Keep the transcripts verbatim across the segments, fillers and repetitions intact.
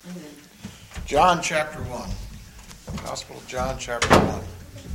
Amen. John chapter one. Gospel of John chapter one.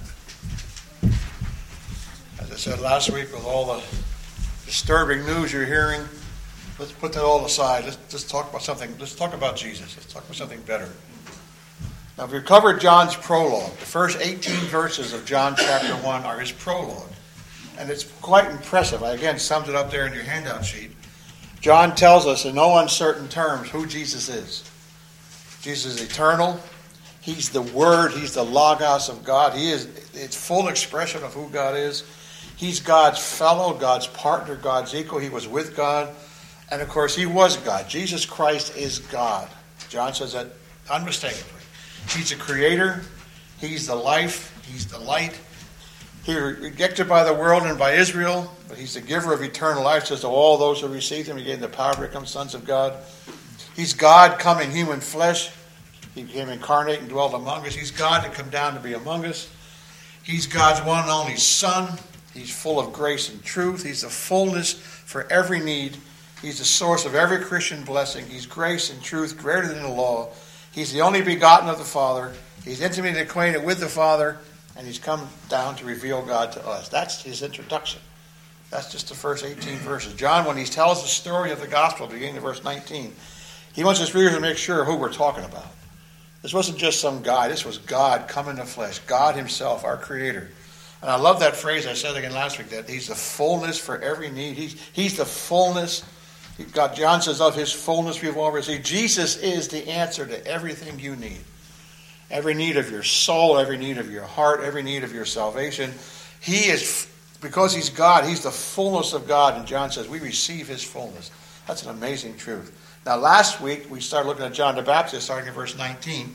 As I said last week, with all the disturbing news you're hearing, let's put that all aside. Let's just talk about something. Let's talk about Jesus. Let's talk about something better. Now, we've covered John's prologue. The first eighteen verses of John chapter one are his prologue. And it's quite impressive. I again summed it up there in your handout sheet. John tells us in no uncertain terms who Jesus is. Jesus is eternal. He's the Word. He's the Logos of God. He is its full expression of who God is. He's God's fellow, God's partner, God's equal. He was with God. And of course, he was God. Jesus Christ is God. John says that unmistakably. He's the creator. He's the life. He's the light. He was rejected by the world and by Israel, but he's the giver of eternal life. Says to all those who received him, he gave them the power to become sons of God. He's God come in human flesh. He became incarnate and dwelt among us. He's God to come down to be among us. He's God's one and only Son. He's full of grace and truth. He's the fullness for every need. He's the source of every Christian blessing. He's grace and truth greater than the law. He's the only begotten of the Father. He's intimately acquainted with the Father. And he's come down to reveal God to us. That's his introduction. That's just the first eighteen verses. John, when he tells the story of the gospel, beginning in verse nineteen, he wants his readers to make sure who we're talking about. This wasn't just some guy. This was God come in the flesh. God himself, our creator. And I love that phrase I said again last week, that he's the fullness for every need. He's, he's the fullness. God, John says of his fullness we've all received. Jesus is the answer to everything you need. Every need of your soul, every need of your heart, every need of your salvation. He is, because he's God, he's the fullness of God. And John says we receive his fullness. That's an amazing truth. Now last week we started looking at John the Baptist, starting in verse nineteen.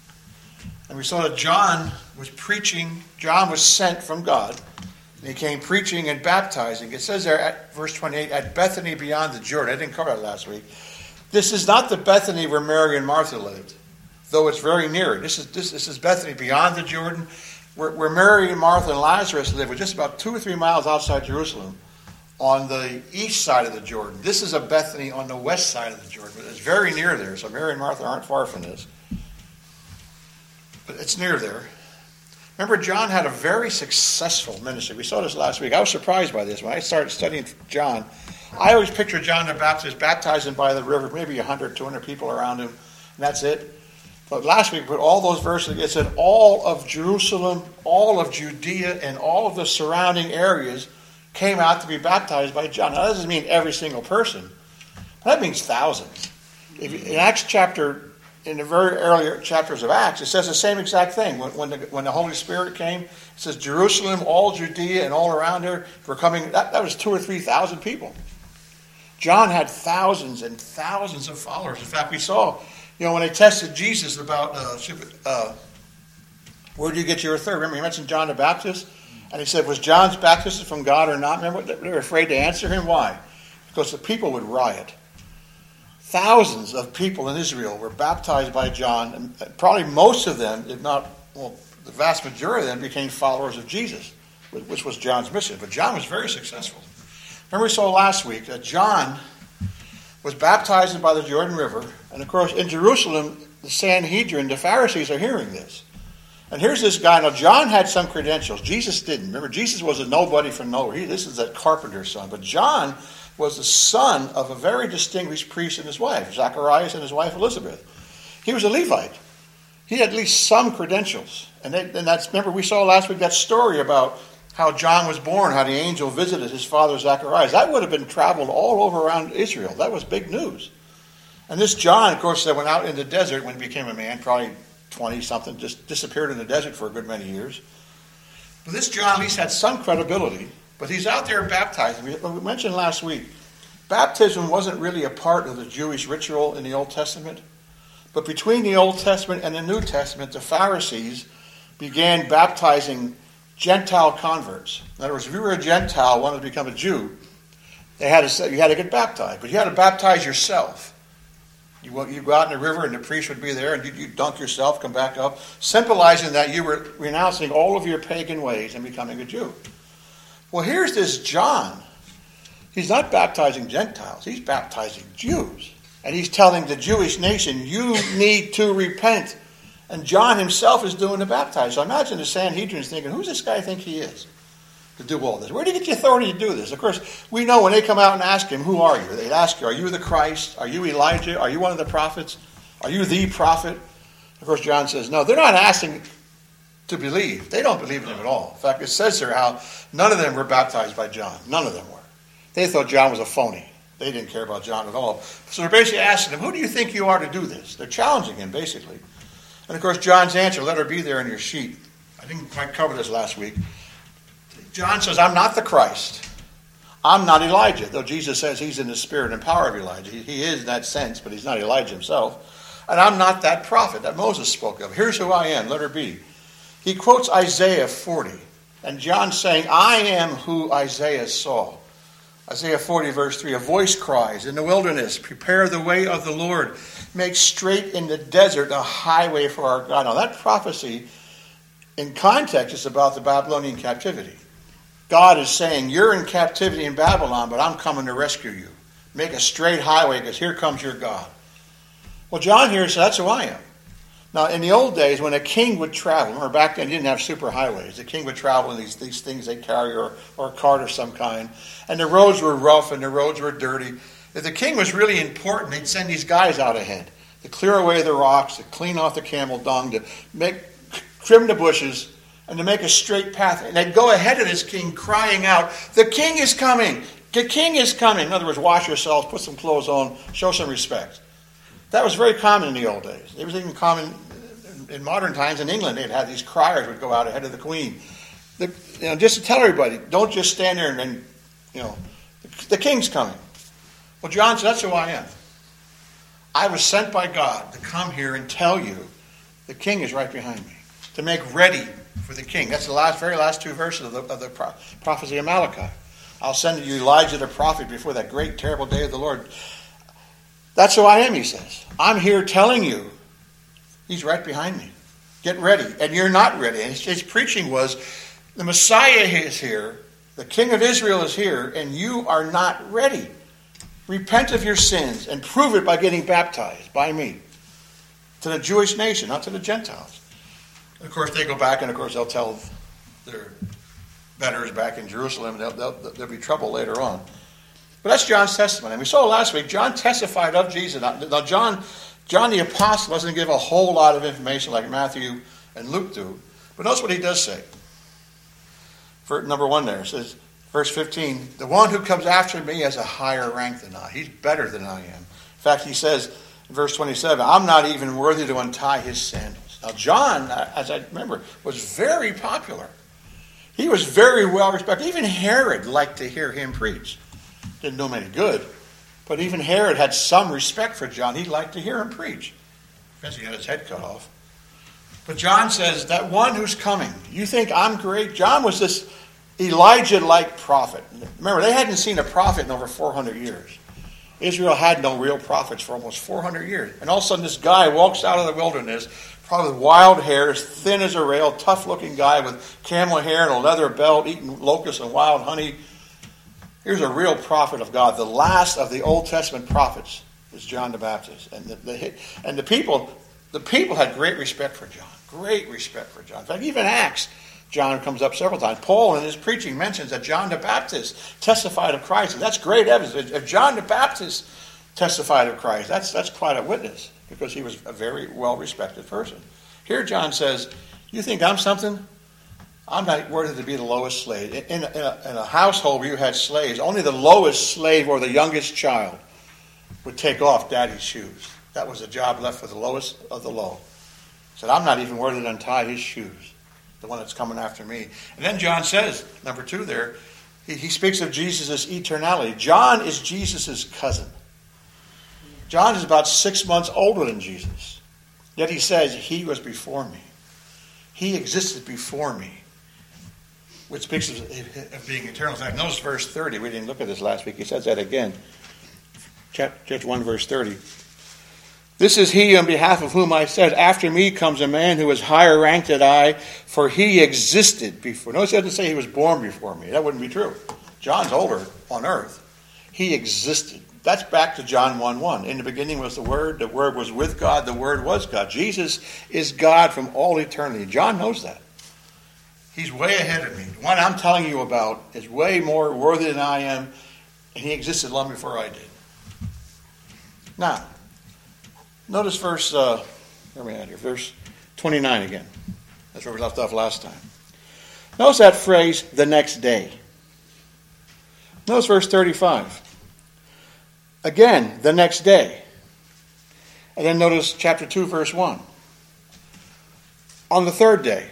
And we saw that John was preaching, John was sent from God. And he came preaching and baptizing. It says there at verse twenty-eight, at Bethany beyond the Jordan. I didn't cover that last week. This is not the Bethany where Mary and Martha lived, though it's very near it. This is this, this is Bethany beyond the Jordan, where, where Mary and Martha and Lazarus lived, was just about two or three miles outside Jerusalem, on the east side of the Jordan. This is a Bethany on the west side of the Jordan, but it's very near there. So Mary and Martha aren't far from this, but it's near there. Remember, John had a very successful ministry. We saw this last week. I was surprised by this when I started studying John. I always picture John the Baptist baptizing by the river, maybe one hundred, two hundred people around him, and that's it. But last week, with all those verses, it said all of Jerusalem, all of Judea, and all of the surrounding areas came out to be baptized by John. Now, that doesn't mean every single person. That means thousands. If you, in Acts chapter, in the very earlier chapters of Acts, it says the same exact thing. When, when, the, when the Holy Spirit came, it says Jerusalem, all Judea, and all around there were coming. That, that was two or three thousand people. John had thousands and thousands of followers. In fact, we saw, you know, when they tested Jesus about, uh, uh, where do you get your authority? Remember, he mentioned John the Baptist, and he said, was John's baptism from God or not? Remember, they were afraid to answer him. Why? Because the people would riot. Thousands of people in Israel were baptized by John, and probably most of them, if not, well, the vast majority of them became followers of Jesus, which was John's mission. But John was very successful. Remember, we saw last week that John was baptized by the Jordan River, and of course in Jerusalem, the Sanhedrin, the Pharisees are hearing this. And here's this guy. Now, John had some credentials. Jesus didn't. Remember, Jesus was a nobody from nowhere. He, this is that carpenter's son. But John was the son of a very distinguished priest and his wife, Zacharias and his wife Elizabeth. He was a Levite. He had at least some credentials. And, they, and that's, remember, we saw last week that story about how John was born, how the angel visited his father Zacharias. That would have been traveled all over around Israel. That was big news. And this John, of course, that went out in the desert when he became a man, probably twenty-something, just disappeared in the desert for a good many years. But this John at least had some credibility, but he's out there baptizing. We mentioned last week, baptism wasn't really a part of the Jewish ritual in the Old Testament, but between the Old Testament and the New Testament, the Pharisees began baptizing Gentile converts. In other words, if you were a Gentile, wanted to become a Jew, they had to, you had to get baptized, but you had to baptize yourself. You, you go out in the river and the priest would be there and you, you dunk yourself, come back up, symbolizing that you were renouncing all of your pagan ways and becoming a Jew. Well, here's this John. He's not baptizing Gentiles. He's baptizing Jews. And he's telling the Jewish nation, you need to repent. And John himself is doing the baptizing. So imagine the Sanhedrin is thinking, who's this guy think he is to do all this? Where do you get the authority to do this? Of course, we know when they come out and ask him, who are you? They'd ask you, are you the Christ? Are you Elijah? Are you one of the prophets? Are you the prophet? Of course, John says, no, they're not asking to believe. They don't believe in him at all. In fact, it says here how none of them were baptized by John. None of them were. They thought John was a phony. They didn't care about John at all. So they're basically asking him, who do you think you are to do this? They're challenging him, basically. And of course, John's answer, let her be there in your sheet. I didn't quite cover this last week. John says, I'm not the Christ. I'm not Elijah, though Jesus says he's in the spirit and power of Elijah. He, he is in that sense, but he's not Elijah himself. And I'm not that prophet that Moses spoke of. Here's who I am, let her be. He quotes Isaiah forty. And John's saying, I am who Isaiah saw. Isaiah forty, verse three, a voice cries in the wilderness, prepare the way of the Lord. Make straight in the desert a highway for our God. Now that prophecy, in context, is about the Babylonian captivity. God is saying, you're in captivity in Babylon, but I'm coming to rescue you. Make a straight highway because here comes your God. Well, John here says, that's who I am. Now, in the old days, when a king would travel, or back then you didn't have super highways, the king would travel in these, these things they carry, or, or a cart of some kind, and the roads were rough and the roads were dirty. If the king was really important, they'd send these guys out ahead to clear away the rocks, to clean off the camel dung, to make trim the bushes, and to make a straight path. And they'd go ahead of this king crying out, the king is coming! The king is coming! In other words, wash yourselves, put some clothes on, show some respect. That was very common in the old days. It was even common in modern times. In England, they'd have these criers would go out ahead of the queen. The, you know, just to tell everybody, don't just stand there and, and you know, the, the king's coming. Well, John said, that's who I am. I was sent by God to come here and tell you the king is right behind me, to make ready for the king. That's the last, very last two verses of the, of the pro- prophecy of Malachi. I'll send you Elijah the prophet before that great, terrible day of the Lord. That's who I am, he says. I'm here telling you. He's right behind me. Get ready. And you're not ready. And his preaching was, the Messiah is here. The King of Israel is here. And you are not ready. Repent of your sins and prove it by getting baptized by me. To the Jewish nation, not to the Gentiles. And of course, they go back and of course they'll tell their betters back in Jerusalem. They'll, they'll, there'll be trouble later on. But that's John's testimony. And we saw last week, John testified of Jesus. Now, John, John the Apostle doesn't give a whole lot of information like Matthew and Luke do. But notice what he does say. For number one there, it says, verse fifteen, the one who comes after me has a higher rank than I. He's better than I am. In fact, he says in verse twenty-seven, I'm not even worthy to untie his sandals. Now, John, as I remember, was very popular. He was very well respected. Even Herod liked to hear him preach. Didn't do him any good. But even Herod had some respect for John. He liked to hear him preach. Because he had his head cut off. But John says, that one who's coming, you think I'm great? John was this Elijah-like prophet. Remember, they hadn't seen a prophet in over four hundred years. Israel had no real prophets for almost four hundred years. And all of a sudden this guy walks out of the wilderness, probably with wild hair, as thin as a rail, tough-looking guy with camel hair and a leather belt, eating locusts and wild honey. Here's a real prophet of God. The last of the Old Testament prophets was John the Baptist. And the, the, and the people the people had great respect for John. Great respect for John. In fact, even Acts, John comes up several times. Paul in his preaching mentions that John the Baptist testified of Christ. And that's great evidence. If John the Baptist testified of Christ, that's, that's quite a witness. Because he was a very well-respected person. Here John says, you think I'm something? I'm not worthy to be the lowest slave. In a, in, a, in a household where you had slaves, only the lowest slave or the youngest child would take off daddy's shoes. That was a job left for the lowest of the low. He said, I'm not even worthy to untie his shoes, the one that's coming after me. And then John says, number two there, he, he speaks of Jesus' eternality. John is Jesus' cousin. John is about six months older than Jesus. Yet he says, he was before me. He existed before me. Which speaks of, of being eternal. In fact, notice verse thirty. We didn't look at this last week. He says that again. Chapter one, verse thirty. This is he on behalf of whom I said, after me comes a man who is higher ranked than I, for he existed before. Notice he doesn't say he was born before me. That wouldn't be true. John's older on earth. He existed that's back to John one one. In the beginning was the Word. The Word was with God. The Word was God. Jesus is God from all eternity. John knows that. He's way ahead of me. The one I'm telling you about is way more worthy than I am, and he existed long before I did. Now, notice verse, uh, where are we at here? Verse twenty-nine again. That's where we left off last time. Notice that phrase, the next day. Notice verse thirty-five. Again, the next day. And then notice chapter two, verse one. On the third day.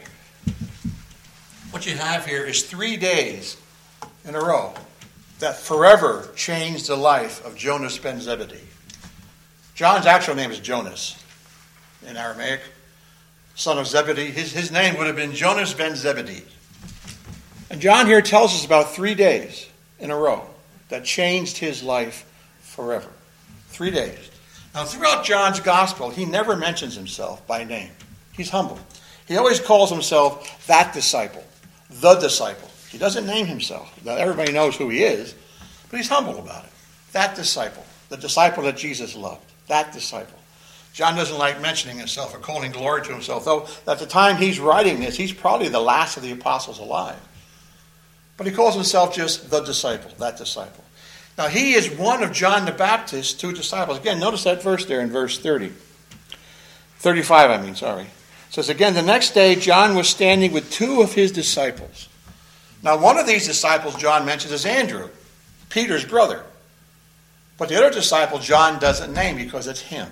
What you have here is three days in a row that forever changed the life of Jonas ben Zebedee. John's actual name is Jonas in Aramaic, son of Zebedee. His, his name would have been Jonas ben Zebedee. And John here tells us about three days in a row that changed his life forever. Three days. Now, throughout John's gospel, he never mentions himself by name. He's humble. He always calls himself that disciple, the disciple. He doesn't name himself. Now, everybody knows who he is, but he's humble about it. That disciple, the disciple that Jesus loved, that disciple. John doesn't like mentioning himself or calling glory to himself, though at the time he's writing this, he's probably the last of the apostles alive. But he calls himself just the disciple, that disciple. Now, he is one of John the Baptist's two disciples. Again, notice that verse there in verse thirty. thirty-five, I mean, sorry. It says, again, the next day, John was standing with two of his disciples. Now, one of these disciples John mentions is Andrew, Peter's brother. But the other disciple John doesn't name because it's him.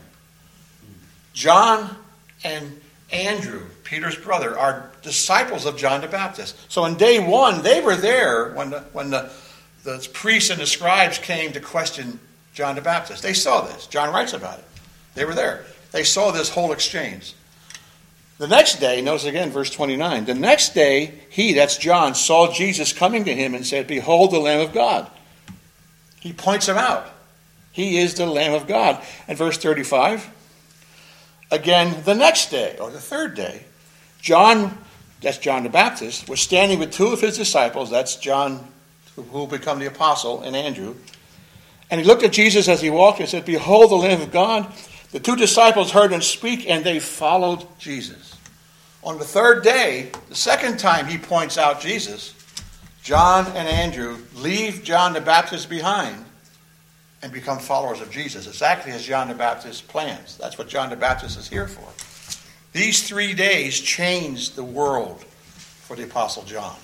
John and Andrew, Peter's brother, are disciples of John the Baptist. So on day one, they were there when the, when the, the priests and the scribes came to question John the Baptist. They saw this. John writes about it. They were there. They saw this whole exchange. The next day, notice again, verse twenty-nine. The next day, he, that's John, saw Jesus coming to him and said, behold the Lamb of God. He points him out. He is the Lamb of God. And verse thirty-five. Again, the next day, or the third day, John, that's John the Baptist, was standing with two of his disciples. That's John, who will become the apostle, and Andrew. And he looked at Jesus as he walked and said, behold the Lamb of God. The two disciples heard him speak, and they followed Jesus. On the third day, the second time he points out Jesus, John and Andrew leave John the Baptist behind and become followers of Jesus, exactly as John the Baptist plans. That's what John the Baptist is here for. These three days changed the world for the Apostle John.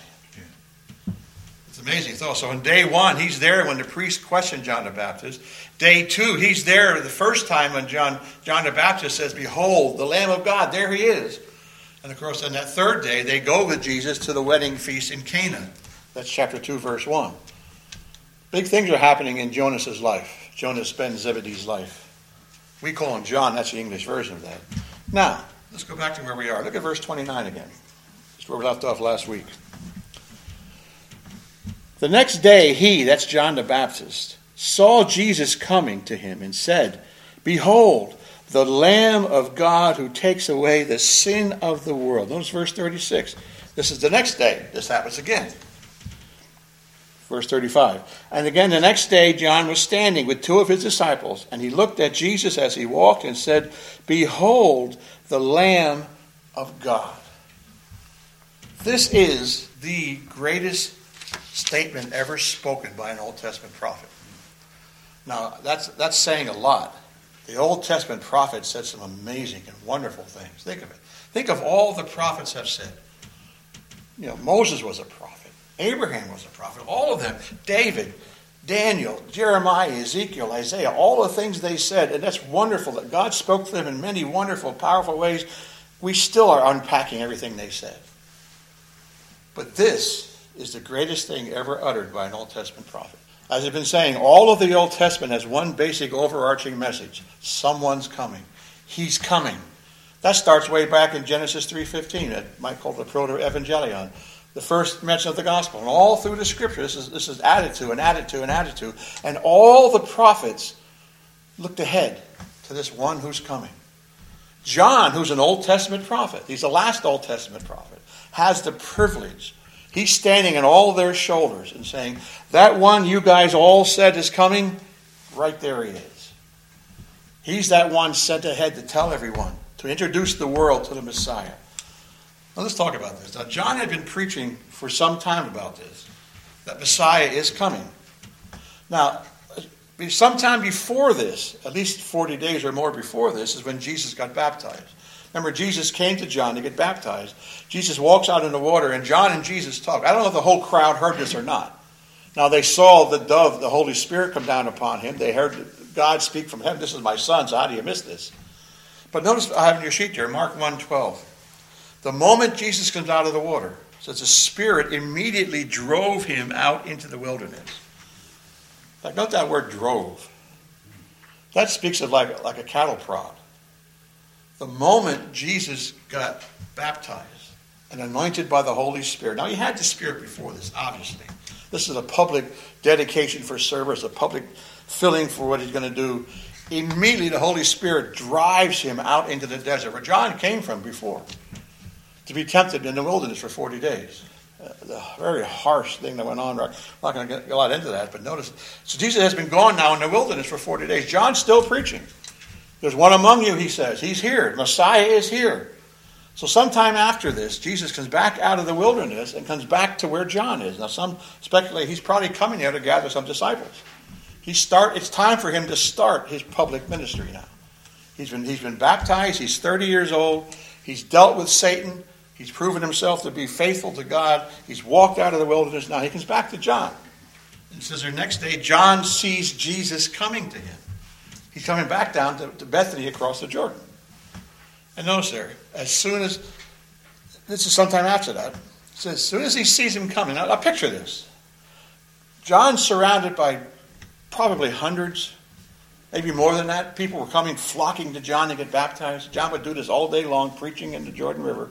It's amazing thought. So on day one, he's there when the priest questioned John the Baptist. Day two, he's there the first time when John, John the Baptist says, behold, the Lamb of God, there he is. And of course, on that third day, they go with Jesus to the wedding feast in Cana. That's chapter two, verse one. Big things are happening in Jonas's life, Jonas ben Zebedee's life. We call him John, that's the English version of that. Now, let's go back to where we are. Look at verse twenty-nine again. That's where we left off last week. The next day, he, that's John the Baptist, saw Jesus coming to him and said, behold, the Lamb of God who takes away the sin of the world. Notice verse thirty-six. This is the next day. This happens again. Verse thirty-five. And again the next day John was standing with two of his disciples, and he looked at Jesus as he walked and said, behold, the Lamb of God. This is the greatest statement ever spoken by an Old Testament prophet. Now, that's that's saying a lot. The Old Testament prophets said some amazing and wonderful things. Think of it. Think of all the prophets have said. You know, Moses was a prophet. Abraham was a prophet. All of them. David, Daniel, Jeremiah, Ezekiel, Isaiah, all the things they said. And that's wonderful that God spoke to them in many wonderful, powerful ways. We still are unpacking everything they said. But this is the greatest thing ever uttered by an Old Testament prophet. As I've been saying, all of the Old Testament has one basic overarching message. Someone's coming. He's coming. That starts way back in Genesis three fifteen. That might call the Proto-Evangelion. The first mention of the gospel. And all through the scripture, this is, this is added to and added to and added to. And all the prophets looked ahead to this one who's coming. John, who's an Old Testament prophet, he's the last Old Testament prophet, has the privilege. He's standing on all their shoulders and saying, that one you guys all said is coming, Right there he is. He's that one sent ahead to tell everyone, to introduce the world to the Messiah. Now let's talk about this. Now John had been preaching for some time about this, that Messiah is coming. Now, sometime before this, at least forty days or more before this, is when Jesus got baptized. Remember, Jesus came to John to get baptized. Jesus walks out in the water, and John and Jesus talk. I don't know if the whole crowd heard this or not. Now, they saw the dove, the Holy Spirit, come down upon him. They heard God speak from heaven. This is my son, so how do you miss this? But notice, I have in your sheet here, Mark one twelve. The moment Jesus comes out of the water, it says the Spirit immediately drove him out into the wilderness. Like, note that word drove. That speaks of like, like a cattle prod. The moment Jesus got baptized and anointed by the Holy Spirit. Now, he had the Spirit before this, obviously. This is a public dedication for service, a public filling for what he's going to do. Immediately, the Holy Spirit drives him out into the desert, where John came from before, to be tempted in the wilderness for forty days. Uh, the very harsh thing that went on. I'm not going to get a lot into that, but notice. So Jesus has been gone now in the wilderness for forty days. John's still preaching. There's one among you, he says. He's here. Messiah is here. So sometime after this, Jesus comes back out of the wilderness and comes back to where John is. Now some speculate he's probably coming there to gather some disciples. He start. It's time for him to start his public ministry now. He's been, he's been baptized. He's thirty years old. He's dealt with Satan. He's proven himself to be faithful to God. He's walked out of the wilderness. Now he comes back to John. And it says the next day, John sees Jesus coming to him. He's coming back down to, to Bethany across the Jordan. And notice there, as soon as, this is sometime after that, it says, as soon as he sees him coming, now, now picture this. John's surrounded by probably hundreds, maybe more than that. People were coming, flocking to John to get baptized. John would do this all day long, preaching in the Jordan River.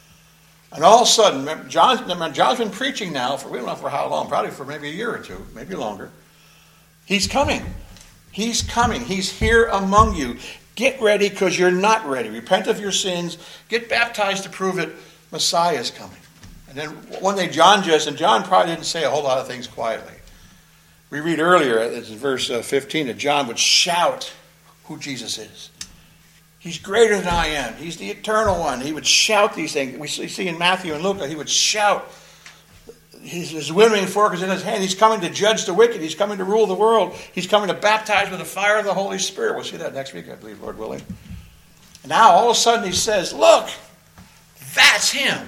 And all of a sudden, remember, John, remember, John's been preaching now for, we don't know for how long, probably for maybe a year or two, maybe longer. He's coming. He's coming. He's here among you. Get ready because you're not ready. Repent of your sins. Get baptized to prove it. Messiah is coming. And then one day John just, and John probably didn't say a whole lot of things quietly. We read earlier, it's in verse fifteen, that John would shout who Jesus is. He's greater than I am. He's the eternal one. He would shout these things. We see in Matthew and Luke, he would shout. His, his winnowing fork is in his hand. He's coming to judge the wicked. He's coming to rule the world. He's coming to baptize with the fire of the Holy Spirit. We'll see that next week, I believe, Lord willing. And now, all of a sudden, he says, look, that's him.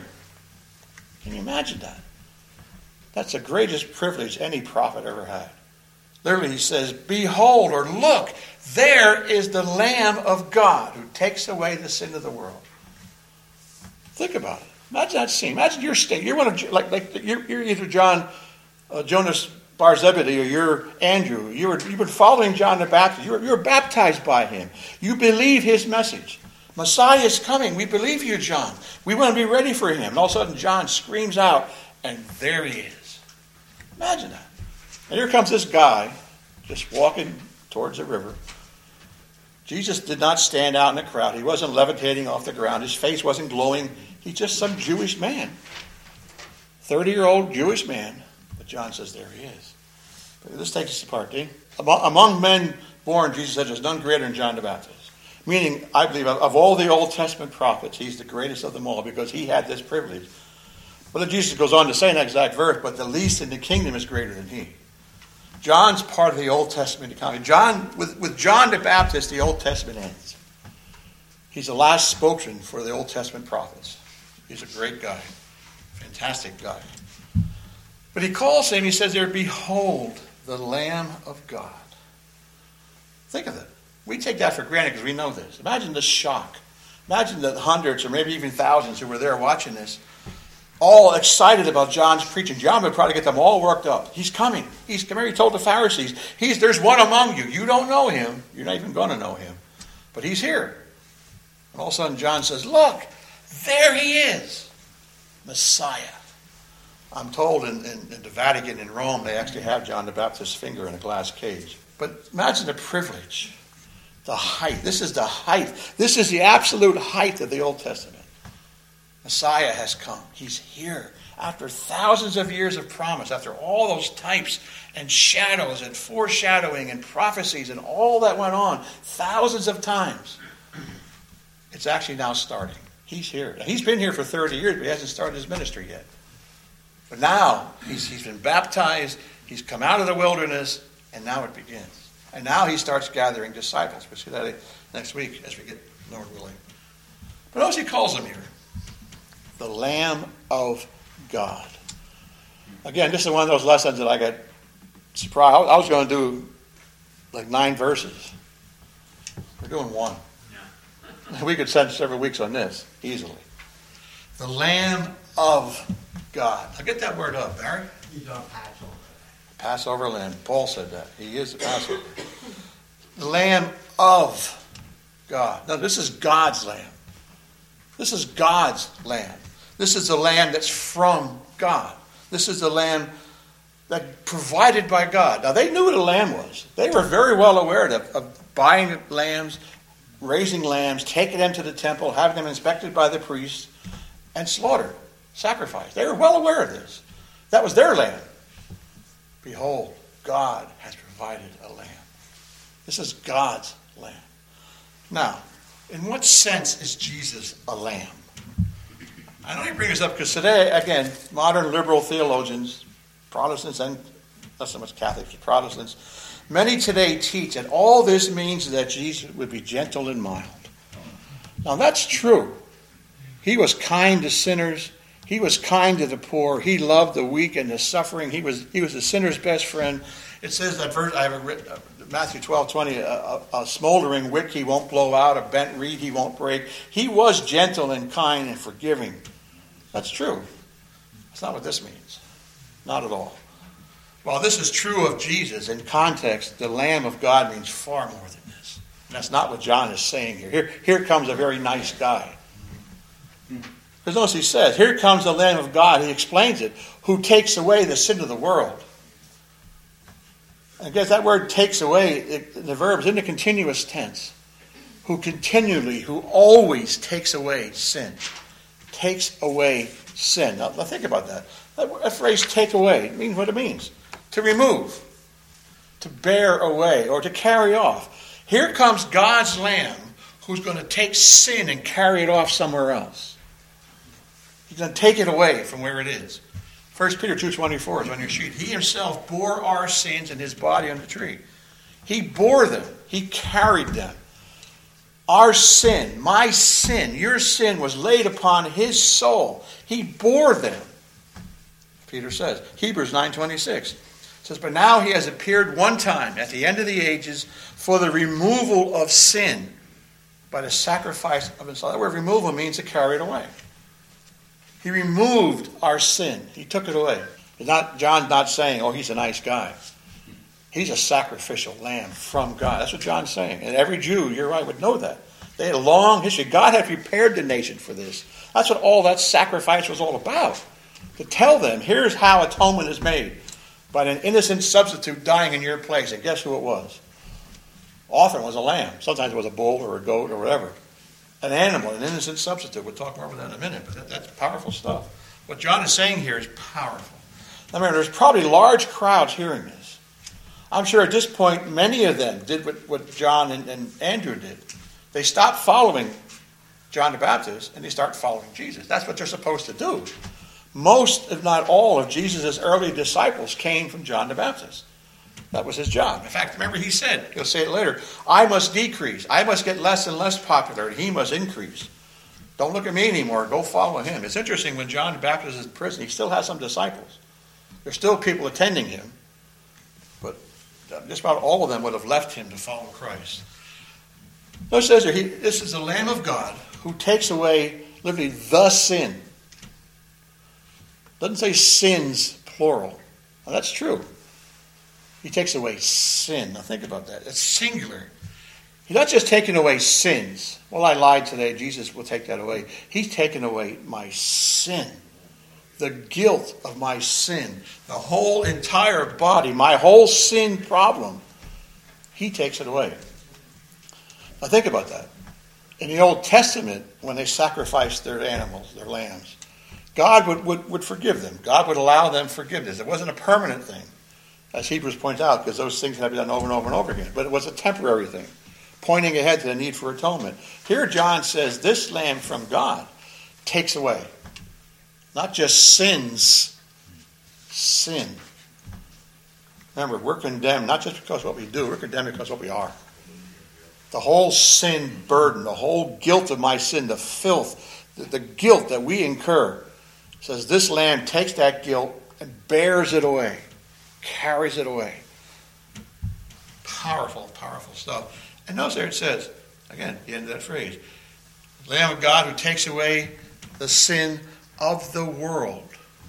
Can you imagine that? That's the greatest privilege any prophet ever had. Literally, he says, behold, or look, there is the Lamb of God who takes away the sin of the world. Think about it. Imagine that scene. Imagine you're staying. You're one of like like you're, you're either John, uh, Jonas Bar Zebedee, or you're Andrew. You were you've been following John the Baptist. You're you're baptized by him. You believe his message. Messiah is coming. We believe you, John. We want to be ready for him. And all of a sudden, John screams out, and there he is. Imagine that. And here comes this guy, just walking towards the river. Jesus did not stand out in the crowd. He wasn't levitating off the ground. His face wasn't glowing. He's just some Jewish man. thirty-year-old Jewish man. But John says, there he is. But this takes us apart, D. Among, among men born, Jesus said, there's none greater than John the Baptist. Meaning, I believe, of, of all the Old Testament prophets, he's the greatest of them all because he had this privilege. But then Jesus goes on to say in that exact verse, but the least in the kingdom is greater than he. John's part of the Old Testament economy. John, with, with John the Baptist, the Old Testament ends. He's the last spokesman for the Old Testament prophets. He's a great guy. Fantastic guy. But he calls him, he says there, behold, the Lamb of God. Think of it. We take that for granted because we know this. Imagine the shock. Imagine the hundreds or maybe even thousands who were there watching this, all excited about John's preaching. John would probably get them all worked up. He's coming. He's coming. He told the Pharisees, he's, there's one among you. You don't know him. You're not even going to know him. But he's here. And all of a sudden John says, look, there he is. Messiah. I'm told in, in, in the Vatican in Rome, they actually have John the Baptist's finger in a glass cage. But imagine the privilege. The height. This is the height. This is the absolute height of the Old Testament. Messiah has come. He's here. After thousands of years of promise, after all those types and shadows and foreshadowing and prophecies and all that went on thousands of times, it's actually now starting. He's here. He's been here for thirty years, but he hasn't started his ministry yet. But now he's, he's been baptized, he's come out of the wilderness, and now it begins. And now he starts gathering disciples. We'll see that next week as we get, Lord willing. But notice he calls them here the Lamb of God. Again, this is one of those lessons that I got surprised. I was going to do like nine verses. We're doing one. We could spend several weeks on this easily. The Lamb of God. Now get that word up, Barry. He's on Passover. Passover lamb. Paul said that. He is the Passover. The Lamb of God. Now this is God's lamb. This is God's lamb. This is the lamb that's from God. This is the lamb that provided by God. Now they knew what a lamb was. They were very well aware of, of buying lambs, raising lambs, taking them to the temple, having them inspected by the priests, and slaughtered, sacrificed. They were well aware of this. That was their lamb. Behold, God has provided a lamb. This is God's lamb. Now, in what sense is Jesus a lamb? I only bring this up because today, again, modern liberal theologians, Protestants and not so much Catholics, but Protestants, many today teach that all this means that Jesus would be gentle and mild. Now that's true. He was kind to sinners. He was kind to the poor. He loved the weak and the suffering. He was he was the sinner's best friend. It says that verse, I have it written, uh, Matthew twelve twenty, a, a, a smoldering wick he won't blow out, a bent reed he won't break. He was gentle and kind and forgiving. That's true. That's not what this means. Not at all. While this is true of Jesus, in context, the Lamb of God means far more than this. And that's not what John is saying here. Here, here comes a very nice guy. Because notice he says, here comes the Lamb of God. He explains it, who takes away the sin of the world. I guess that word takes away, it, the verb is in the continuous tense. Who continually, who always takes away sin. Takes away sin. Now, now think about that. That, that phrase, take away, means what it means. To remove. To bear away, or to carry off. Here comes God's Lamb, who's going to take sin and carry it off somewhere else. He's going to take it away from where it is. First Peter two twenty-four is on your sheet. He himself bore our sins in his body on the tree. He bore them. He carried them. Our sin, my sin, your sin was laid upon his soul. He bore them. Peter says. Hebrews nine twenty-six says, but now he has appeared one time at the end of the ages for the removal of sin by the sacrifice of himself. That word removal means to carry it away. He removed our sin. He took it away. It's not, John's not saying, oh, he's a nice guy. He's a sacrificial lamb from God. That's what John's saying. And every Jew, you're right, would know that. They had a long history. God had prepared the nation for this. That's what all that sacrifice was all about. To tell them, here's how atonement is made. By an innocent substitute dying in your place. And guess who it was? Often it was a lamb. Sometimes it was a bull or a goat or whatever. An animal, an innocent substitute. We'll talk more about that in a minute, but that, that's powerful stuff. What John is saying here is powerful. I mean, there's probably large crowds hearing this. I'm sure at this point, many of them did what, what John and, and Andrew did. They stopped following John the Baptist, and they start following Jesus. That's what they're supposed to do. Most, if not all, of Jesus' early disciples came from John the Baptist. That was his job. In fact, remember he said, he'll say it later, I must decrease. I must get less and less popular. He must increase. Don't look at me anymore. Go follow him. It's interesting, when John the Baptist is in prison, he still has some disciples. There's still people attending him. But just about all of them would have left him to follow Christ. So it says here, he, this is the Lamb of God who takes away literally the sin. It doesn't say sins, plural. Now, that's true. He takes away sin. Now think about that. It's singular. He's not just taking away sins. Well, I lied today. Jesus will take that away. He's taking away my sin. The guilt of my sin. The whole entire body. My whole sin problem. He takes it away. Now think about that. In the Old Testament, when they sacrificed their animals, their lambs, God would, would, would forgive them. God would allow them forgiveness. It wasn't a permanent thing, as Hebrews points out, because those things had to be done over and over and over again. But it was a temporary thing, pointing ahead to the need for atonement. Here John says this Lamb from God takes away, not just sins, sin. Remember, we're condemned not just because of what we do, we're condemned because of what we are. The whole sin burden, the whole guilt of my sin, the filth, the, the guilt that we incur, says this Lamb takes that guilt and bears it away, carries it away. Powerful, powerful stuff. And notice there it says, again, the end of that phrase, Lamb of God who takes away the sin of the world.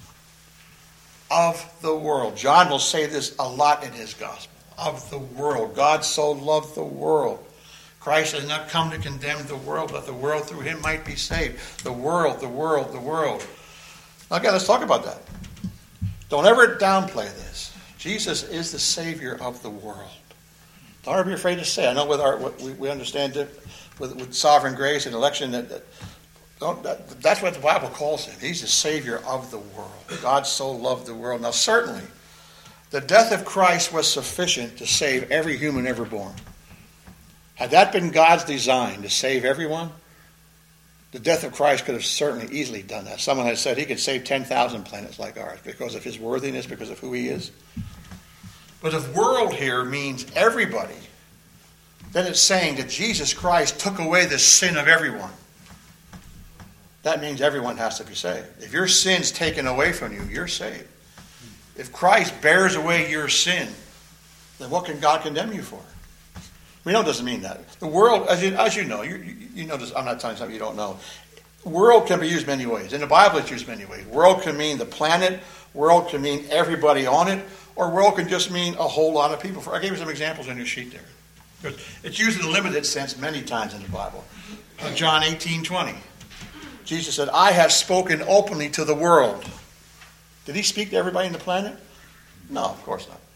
Of the world. John will say this a lot in his gospel. Of the world. God so loved the world. Christ has not come to condemn the world, but the world through him might be saved. The world, the world, the world. Okay, let's talk about that. Don't ever downplay this. Jesus is the Savior of the world. Don't ever be afraid to say. I know with our we, we understand it with, with sovereign grace and election that, that, don't, that that's what the Bible calls him. He's the Savior of the world. God so loved the world. Now certainly, the death of Christ was sufficient to save every human ever born. Had that been God's design to save everyone, the death of Christ could have certainly easily done that. Someone has said he could save ten thousand planets like ours because of his worthiness, because of who he is. But if world here means everybody, then it's saying that Jesus Christ took away the sin of everyone. That means everyone has to be saved. If your sin's taken away from you, you're saved. If Christ bears away your sin, then what can God condemn you for? We know it doesn't mean that. The world, as you, as you know, you, you, you know this, I'm not telling you something you don't know. World can be used many ways. In the Bible, it's used many ways. World can mean the planet. World can mean everybody on it. Or world can just mean a whole lot of people. I gave you some examples on your sheet there. It's used in a limited sense many times in the Bible. Uh, John eighteen twenty. Jesus said, I have spoken openly to the world. Did he speak to everybody on the planet? No, of course not.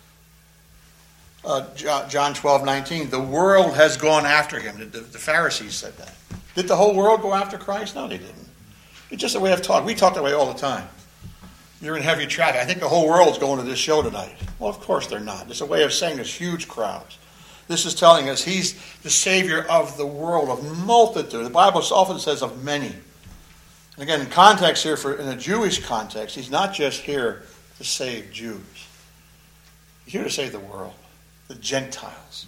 Uh, John twelve nineteen, the world has gone after him. The, the, the Pharisees said that. Did the whole world go after Christ? No, they didn't. It's just a way of talk. We talk that way all the time. You're in heavy traffic. I think the whole world's going to this show tonight. Well, of course they're not. It's a way of saying there's huge crowds. This is telling us he's the Savior of the world, of multitude. The Bible often says of many. And again, in context here, for in a Jewish context, he's not just here to save Jews. He's here to save the world. The Gentiles.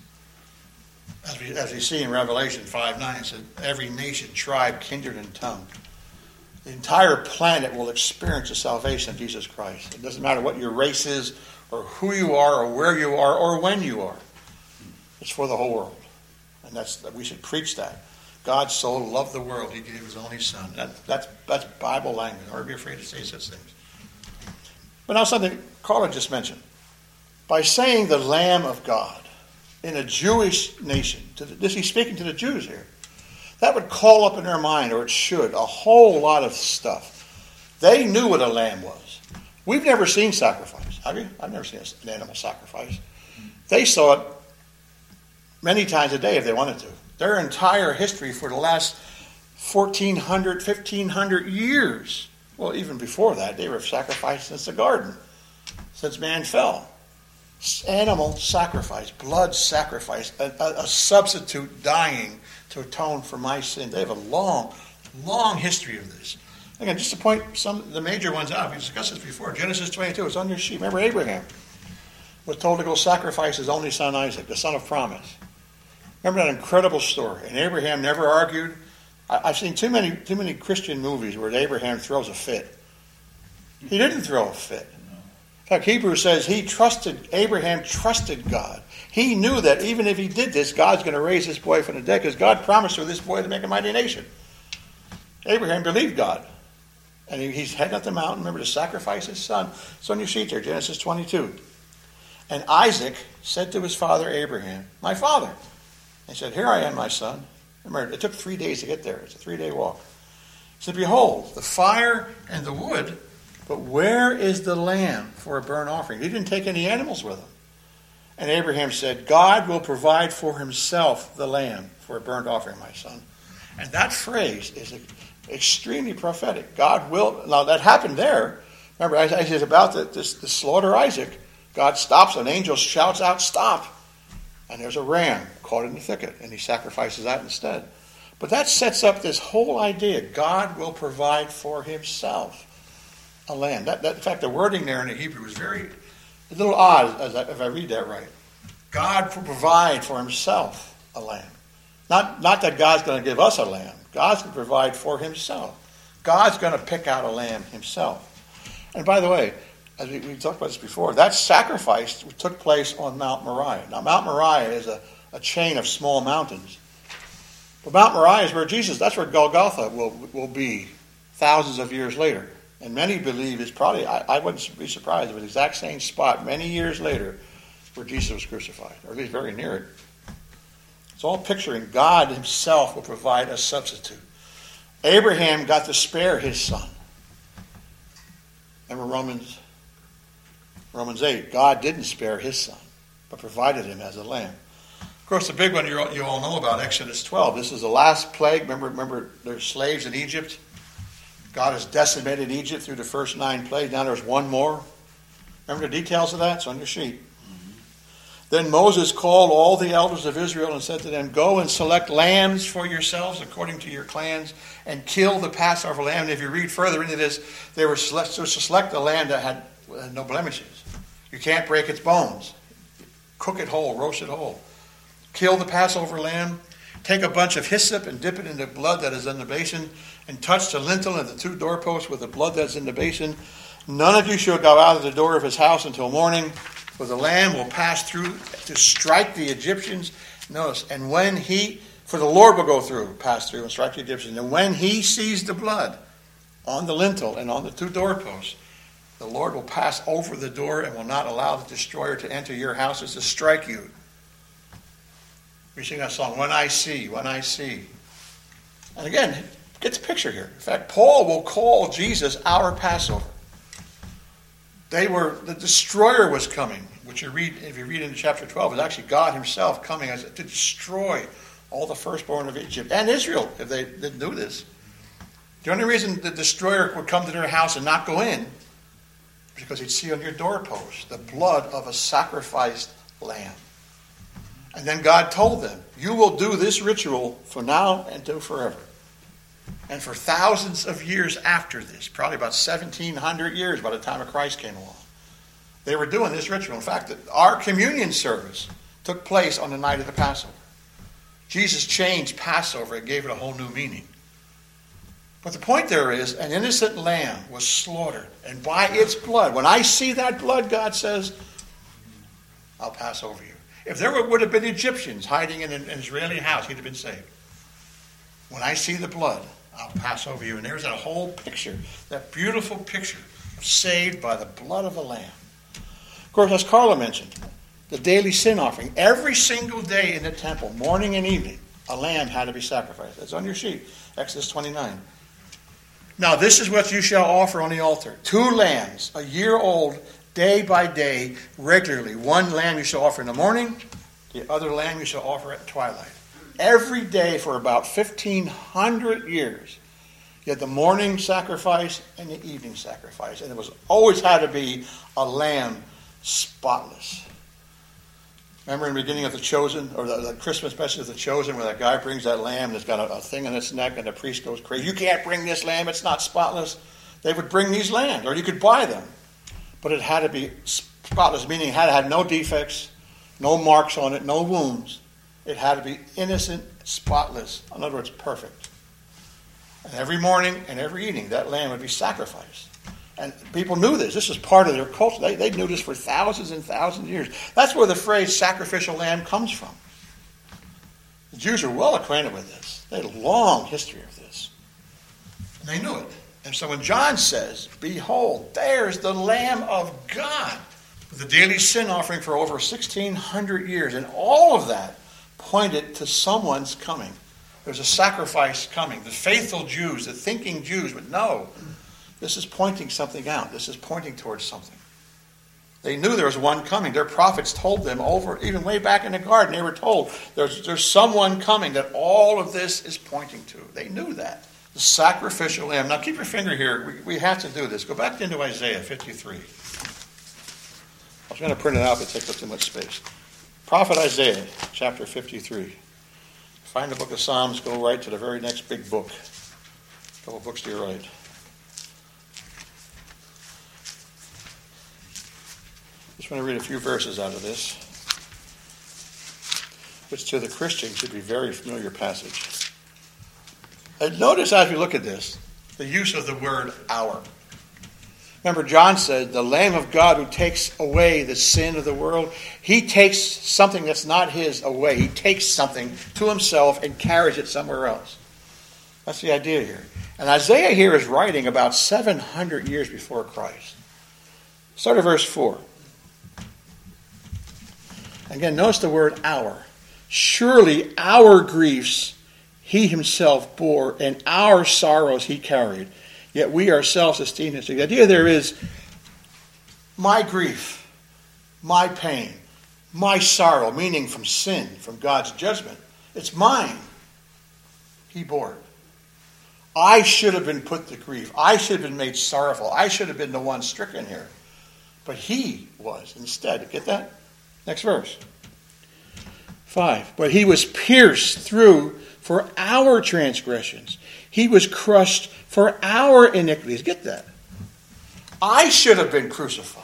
As we, as we see in Revelation five nine, it said, every nation, tribe, kindred, and tongue. The entire planet will experience the salvation of Jesus Christ. It doesn't matter what your race is, or who you are, or where you are, or when you are. It's for the whole world. And that's we should preach that. God so loved the world, he gave his only son. That, that's, that's Bible language. Don't be afraid to say such things. But now something Carla just mentioned. By saying the Lamb of God in a Jewish nation, to the, this he's speaking to the Jews here, that would call up in their mind, or it should, a whole lot of stuff. They knew what a lamb was. We've never seen sacrifice. Have you? I've never seen an animal sacrifice. They saw it many times a day if they wanted to. Their entire history for the last fourteen hundred, fifteen hundred years, well, even before that, they were sacrificed since the garden, since man fell. Animal sacrifice, blood sacrifice, a, a, a substitute dying to atone for my sin. They have a long, long history of this. Again, just to point some of the major ones out, we've discussed this before. Genesis twenty-two, it's on your sheet. Remember Abraham was told to go sacrifice his only son Isaac, the son of promise. Remember that incredible story. And Abraham never argued. I, I've seen too many, too many Christian movies where Abraham throws a fit. He didn't throw a fit. In fact, Hebrews says he trusted, Abraham trusted God. He knew that even if he did this, God's going to raise this boy from the dead because God promised for this boy to make a mighty nation. Abraham believed God. And he, he's heading up the mountain, remember, to sacrifice his son. It's on your sheet there, Genesis twenty-two. And Isaac said to his father Abraham, my father. He said, here I am, my son. Remember, it took three days to get there. It's a three-day walk. He said, behold, the fire and the wood, but where is the lamb for a burnt offering? He didn't take any animals with him. And Abraham said, God will provide for himself the lamb for a burnt offering, my son. And that phrase is Extremely prophetic. God will. Now that happened there. Remember, as he's about to, to, to slaughter Isaac, God stops. An angel shouts out, "Stop!" And there's a ram caught in the thicket, and he sacrifices that instead. But that sets up this whole idea. God will provide for himself a lamb. That, that, in fact, the wording there in the Hebrew is very, a little odd as I, if I read that right. God will provide for himself a lamb. Not, not that God's going to give us a lamb. God's going to provide for himself. God's going to pick out a lamb himself. And by the way, as we, we talked about this before, that sacrifice took place on Mount Moriah. Now, Mount Moriah is a, a chain of small mountains. But Mount Moriah is where Jesus, that's where Golgotha will, will be thousands of years later. And many believe it's probably, I, I wouldn't be surprised if it's the exact same spot many years later where Jesus was crucified, or at least very near it. It's all picturing God himself will provide a substitute. Abraham got to spare his son. Remember Romans, Romans eight, God didn't spare his son, but provided him as a lamb. Of course, the big one you all, you all know about, Exodus twelve. This is the last plague. Remember, remember there's slaves in Egypt? God has decimated Egypt through the first nine plagues. Now there's one more. Remember the details of that? It's on your sheet. Mm-hmm. Then Moses called all the elders of Israel and said to them, "Go and select lambs for yourselves according to your clans and kill the Passover lamb." And if you read further into this, they were select, to select a lamb that had, had no blemishes. You can't break its bones. Cook it whole, roast it whole. Kill the Passover lamb. Take a bunch of hyssop and dip it in the blood that is in the basin, and touch the lintel and the two doorposts with the blood that's in the basin. None of you shall go out of the door of his house until morning, for the lamb will pass through to strike the Egyptians. Notice, and when he, for the Lord will go through, pass through and strike the Egyptians. And when he sees the blood on the lintel and on the two doorposts, the Lord will pass over the door and will not allow the destroyer to enter your houses to strike you. We sing that song, "When I See, When I See." And again, get the picture here. In fact, Paul will call Jesus our Passover. They were, the destroyer was coming, which you read, if you read into chapter twelve, is actually God himself coming as to destroy all the firstborn of Egypt and Israel, if they didn't do this. The only reason the destroyer would come to their house and not go in is because he'd see on your doorpost the blood of a sacrificed lamb. And then God told them, "You will do this ritual for now and to forever." And for thousands of years after this, probably about seventeen hundred years by the time of Christ came along, they were doing this ritual. In fact, our communion service took place on the night of the Passover. Jesus changed Passover and gave it a whole new meaning. But the point there is, an innocent lamb was slaughtered. And by its blood, when I see that blood, God says, I'll pass over you. If there would have been Egyptians hiding in an Israeli house, he'd have been saved. When I see the blood, I'll pass over you. And there's that whole picture, that beautiful picture of saved by the blood of a lamb. Of course, as Carla mentioned, the daily sin offering. Every single day in the temple, morning and evening, a lamb had to be sacrificed. That's on your sheet, Exodus twenty-nine. Now, this is what you shall offer on the altar. Two lambs, a year old, day by day, regularly. One lamb you shall offer in the morning, the other lamb you shall offer at twilight. Every day for about fifteen hundred years, you had the morning sacrifice and the evening sacrifice. And it was always had to be a lamb spotless. Remember in the beginning of The Chosen, or the, the Christmas message of The Chosen, where that guy brings that lamb that's got a, a thing in its neck and the priest goes crazy. You can't bring this lamb, it's not spotless. They would bring these lambs, or you could buy them. But it had to be spotless, meaning it had to have no defects, no marks on it, no wounds. It had to be innocent, spotless. In other words, perfect. And every morning and every evening, that lamb would be sacrificed. And people knew this. This was part of their culture. They, they knew this for thousands and thousands of years. That's where the phrase sacrificial lamb comes from. The Jews are well acquainted with this. They had a long history of this. And they knew it. And so when John says, "Behold, there's the Lamb of God," the daily sin offering for over sixteen hundred years, and all of that pointed to someone's coming. There's a sacrifice coming. The faithful Jews, the thinking Jews would know this is pointing something out. This is pointing towards something. They knew there was one coming. Their prophets told them over, even way back in the garden, they were told there's, there's someone coming that all of this is pointing to. They knew that. The sacrificial lamb. Now keep your finger here. We, we have to do this. Go back into Isaiah fifty-three. I was going to print it out, but it takes up too much space. Prophet Isaiah, chapter fifty-three. Find the book of Psalms, go right to the very next big book. A couple books to your right. Just want to read a few verses out of this, which to the Christian should be a very familiar passage. And notice as we look at this, the use of the word our. Remember, John said, the Lamb of God who takes away the sin of the world, he takes something that's not his away. He takes something to himself and carries it somewhere else. That's the idea here. And Isaiah here is writing about seven hundred years before Christ. Start at verse four. Again, notice the word our. Surely our griefs he himself bore, and our sorrows he carried. Yet we ourselves esteem him. So the idea there is my grief, my pain, my sorrow, meaning from sin, from God's judgment. It's mine. He bore it. I should have been put to grief. I should have been made sorrowful. I should have been the one stricken here. But he was instead. Get that? Next verse. Five. But he was pierced through for our transgressions. He was crushed for our iniquities. Get that? I should have been crucified.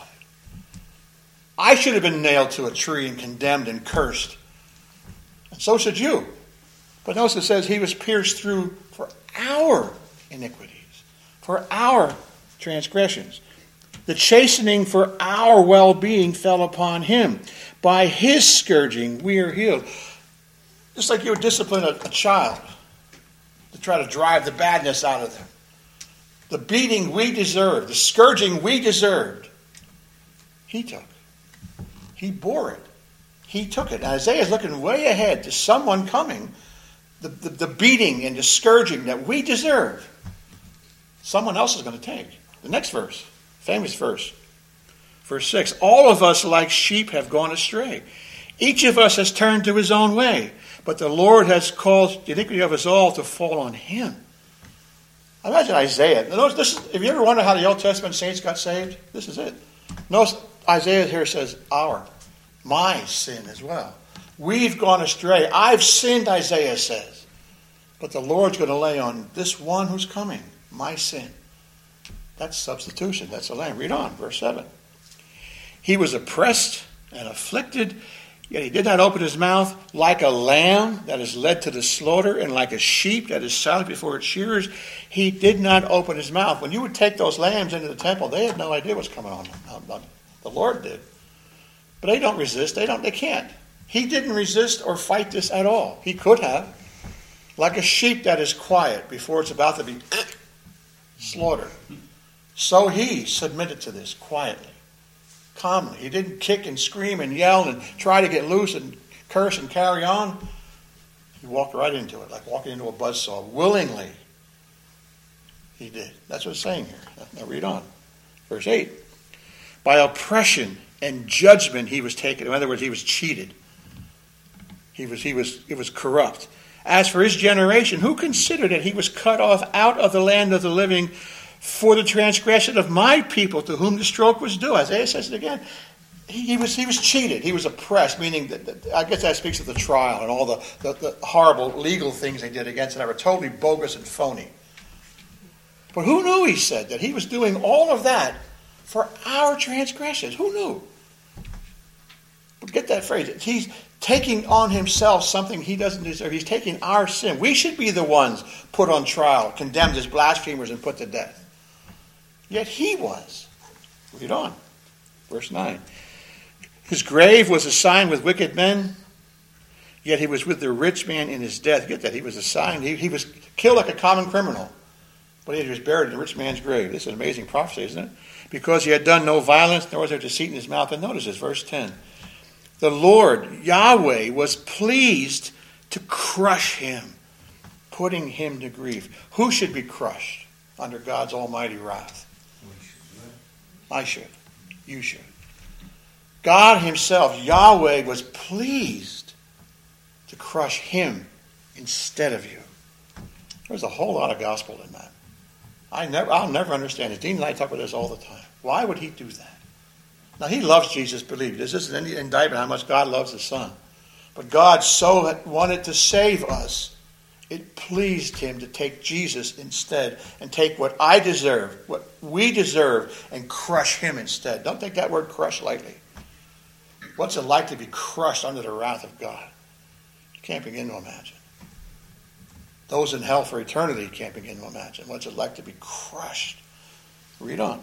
I should have been nailed to a tree and condemned and cursed. And so should you. But notice it says he was pierced through for our iniquities, for our transgressions. The chastening for our well-being fell upon him. By his scourging we are healed. Just like you would discipline a, a child to try to drive the badness out of them. The beating we deserved, the scourging we deserved, he took. He bore it. He took it. And Isaiah is looking way ahead to someone coming. The, the, the beating and the scourging that we deserve, someone else is going to take. The next verse, famous verse. Verse six, all of us like sheep have gone astray. Each of us has turned to his own way. But the Lord has caused the iniquity of us all to fall on him. Imagine Isaiah. Notice this is, if you ever wonder how the Old Testament saints got saved, this is it. Notice Isaiah here says, our, my sin as well. We've gone astray. I've sinned, Isaiah says. But the Lord's going to lay on this one who's coming, my sin. That's substitution. That's the lamb. Read on, verse seven. He was oppressed and afflicted, yet he did not open his mouth. Like a lamb that is led to the slaughter, and like a sheep that is silent before its shearers, he did not open his mouth. When you would take those lambs into the temple, they had no idea what's coming on them. The Lord did. But they don't resist. They don't. They can't. He didn't resist or fight this at all. He could have. Like a sheep that is quiet before it's about to be slaughtered. So he submitted to this quietly. Calmly. He didn't kick and scream and yell and try to get loose and curse and carry on. He walked right into it, like walking into a buzzsaw. Willingly, he did. That's what it's saying here. Now read on. Verse eight. By oppression and judgment he was taken. In other words, he was cheated. He was, he was, it was corrupt. As for his generation, who considered that he was cut off out of the land of the living for the transgression of my people to whom the stroke was due? Isaiah says it again. He, he was he was cheated. He was oppressed, meaning that, that I guess that speaks of the trial and all the, the, the horrible legal things they did against him that were totally bogus and phony. But who knew, he said, that he was doing all of that for our transgressions? Who knew? But get that phrase. He's taking on himself something he doesn't deserve. He's taking our sin. We should be the ones put on trial, condemned as blasphemers and put to death. Yet he was. Read on. Verse nine. His grave was assigned with wicked men, yet he was with the rich man in his death. Get that? He was assigned. He, he was killed like a common criminal, but he was buried in the rich man's grave. This is an amazing prophecy, isn't it? Because he had done no violence, nor was there deceit in his mouth. And notice this, verse ten. The Lord, Yahweh, was pleased to crush him, putting him to grief. Who should be crushed under God's almighty wrath? I should. You should. God himself, Yahweh, was pleased to crush him instead of you. There's a whole lot of gospel in that. I never, I'll never understand it. Dean and I talk about this all the time. Why would he do that? Now, he loves Jesus, believe me. This isn't any indictment how much God loves his son. But God so wanted to save us, it pleased him to take Jesus instead and take what I deserve, what we deserve, and crush him instead. Don't take that word crush lightly. What's it like to be crushed under the wrath of God? You can't begin to imagine. Those in hell for eternity can't begin to imagine. What's it like to be crushed? Read on.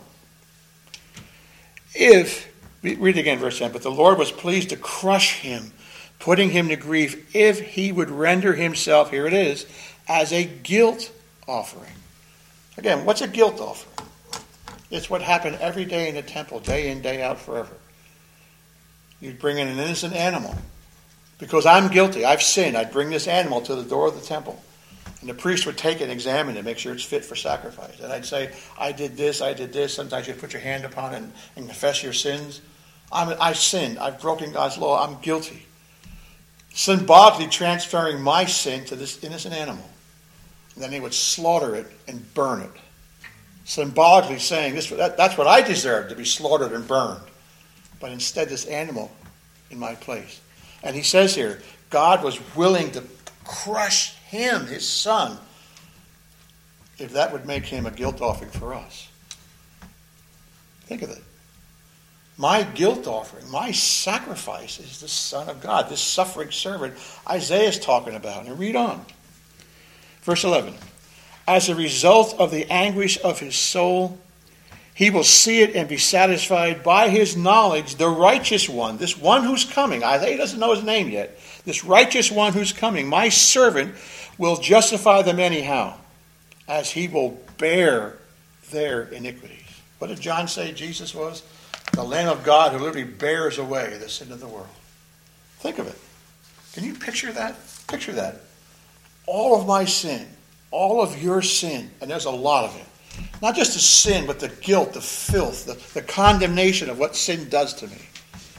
If, read again verse ten, but the Lord was pleased to crush him, putting him to grief, if he would render himself, here it is, as a guilt offering. Again, what's a guilt offering? It's what happened every day in the temple, day in, day out, forever. You'd bring in an innocent animal. Because I'm guilty, I've sinned, I'd bring this animal to the door of the temple. And the priest would take it and examine it, make sure it's fit for sacrifice. And I'd say, I did this, I did this. Sometimes you'd put your hand upon it and, and confess your sins. I'm, I've sinned. I've broken God's law. I'm guilty. Symbolically transferring my sin to this innocent animal. And then he would slaughter it and burn it. Symbolically saying, this, that, that's what I deserve, to be slaughtered and burned. But instead, this animal in my place. And he says here, God was willing to crush him, his son, if that would make him a guilt offering for us. Think of it. My guilt offering, my sacrifice is the Son of God, this suffering servant Isaiah is talking about. And read on. Verse eleven. As a result of the anguish of his soul, he will see it and be satisfied. By his knowledge, the righteous one, this one who's coming, Isaiah doesn't know his name yet, this righteous one who's coming, my servant, will justify them anyhow, as he will bear their iniquities. What did John say Jesus was? The Lamb of God who literally bears away the sin of the world. Think of it. Can you picture that? Picture that. All of my sin, all of your sin, and there's a lot of it. Not just the sin, but the guilt, the filth, the, the condemnation of what sin does to me.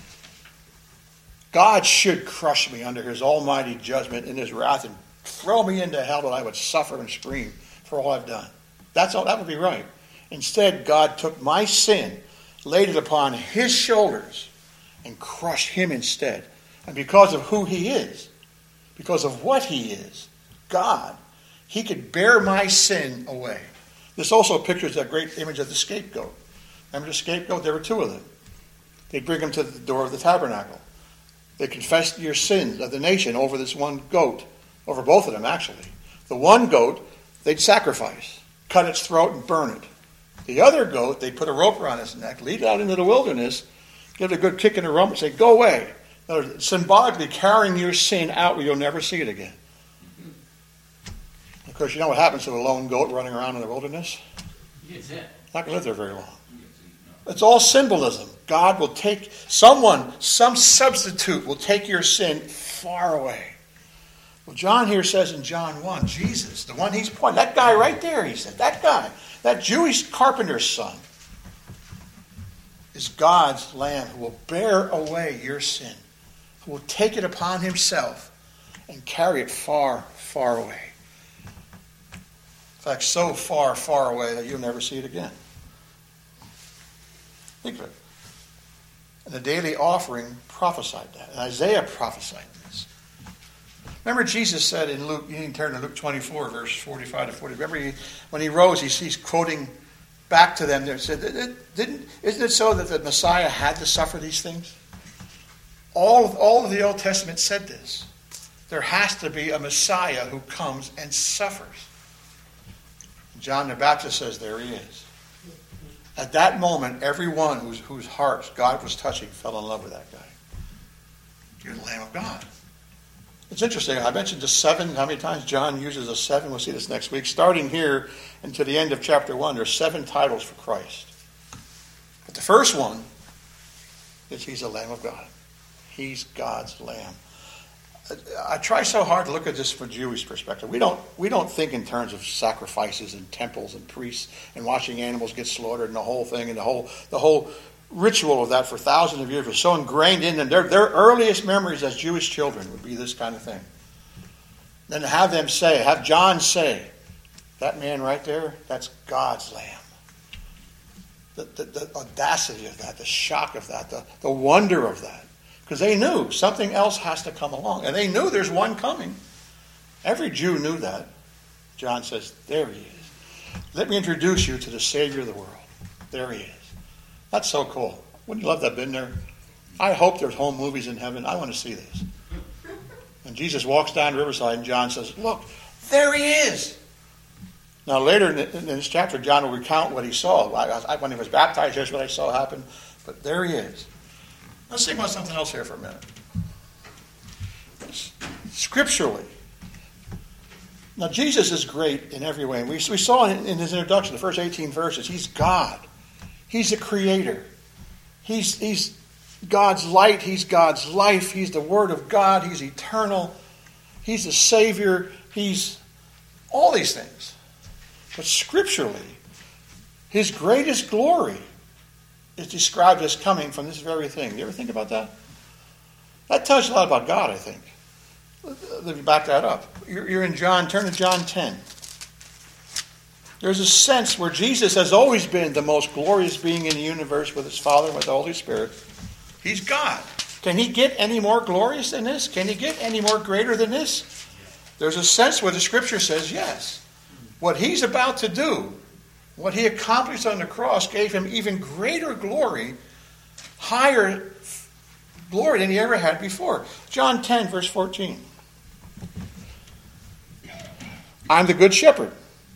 God should crush me under his almighty judgment in his wrath and throw me into hell that I would suffer and scream for all I've done. That's all. That would be right. Instead, God took my sin, laid it upon his shoulders, and crushed him instead. And because of who he is, because of what he is, God, he could bear my sin away. This also pictures that great image of the scapegoat. Remember the scapegoat? There were two of them. They'd bring him to the door of the tabernacle. They confessed your sins of the nation over this one goat, over both of them actually. The one goat, they'd sacrifice, cut its throat and burn it. The other goat, they'd put a rope around its neck, lead it out into the wilderness, give it a good kick in the rump and say, go away. In other words, symbolically carrying your sin out where you'll never see it again. Of course, you know what happens to a lone goat running around in the wilderness? It's not going to live there very long. It's all symbolism. God will take someone, some substitute will take your sin far away. Well, John here says in John one, Jesus, the one he's pointing, that guy right there, he said, that guy, that Jewish carpenter's son, is God's Lamb who will bear away your sin, who will take it upon himself and carry it far, far away. In fact, so far, far away that you'll never see it again. Think of it. And the daily offering prophesied that. And Isaiah prophesied this. Remember Jesus said in Luke, you can turn to Luke twenty-four, verse forty-five to forty. Remember he, when he rose, he's, he's quoting back to them. There said, Didn't, isn't it so that the Messiah had to suffer these things? All of, all of the Old Testament said this. There has to be a Messiah who comes and suffers. John the Baptist says, there he is. At that moment, everyone whose, whose hearts God was touching fell in love with that guy. You're the Lamb of God. It's interesting. I mentioned the seven. How many times John uses a seven? We'll see this next week. Starting here and to the end of chapter one, there's seven titles for Christ. But the first one is he's the Lamb of God. He's God's Lamb. I try so hard to look at this from a Jewish perspective. We don't we don't think in terms of sacrifices and temples and priests and watching animals get slaughtered and the whole thing and the whole the whole ritual of that for thousands of years was so ingrained in them. Their, their earliest memories as Jewish children would be this kind of thing. Then to have them say, have John say, That man right there, that's God's lamb. The, the, the audacity of that, the shock of that, the, the wonder of that. Because they knew something else has to come along. And they knew there's one coming. Every Jew knew that. John says, there he is. Let me introduce you to the Savior of the world. There he is. That's so cool. Wouldn't you love to have been there? I hope there's home movies in heaven. I want to see this. And Jesus walks down Riverside and John says, look, there he is. Now later in this chapter, John will recount what he saw. I, I, when he was baptized, here's what I saw happen. But there he is. Let's think about something else here for a minute. Scripturally. Now Jesus is great in every way. We, we saw in, in his introduction, the first eighteen verses, he's God. He's the creator. He's, he's God's light. He's God's life. He's the Word of God. He's eternal. He's the Savior. He's all these things. But scripturally, his greatest glory is described as coming from this very thing. You ever think about that? That tells you a lot about God, I think. Let me back that up. You're, you're in John. Turn to John ten. There's a sense where Jesus has always been the most glorious being in the universe with his Father and with the Holy Spirit. He's God. Can he get any more glorious than this? Can he get any more greater than this? There's a sense where the Scripture says yes. What he's about to do, what he accomplished on the cross, gave him even greater glory, higher glory than he ever had before. John ten, verse fourteen. I'm the good shepherd,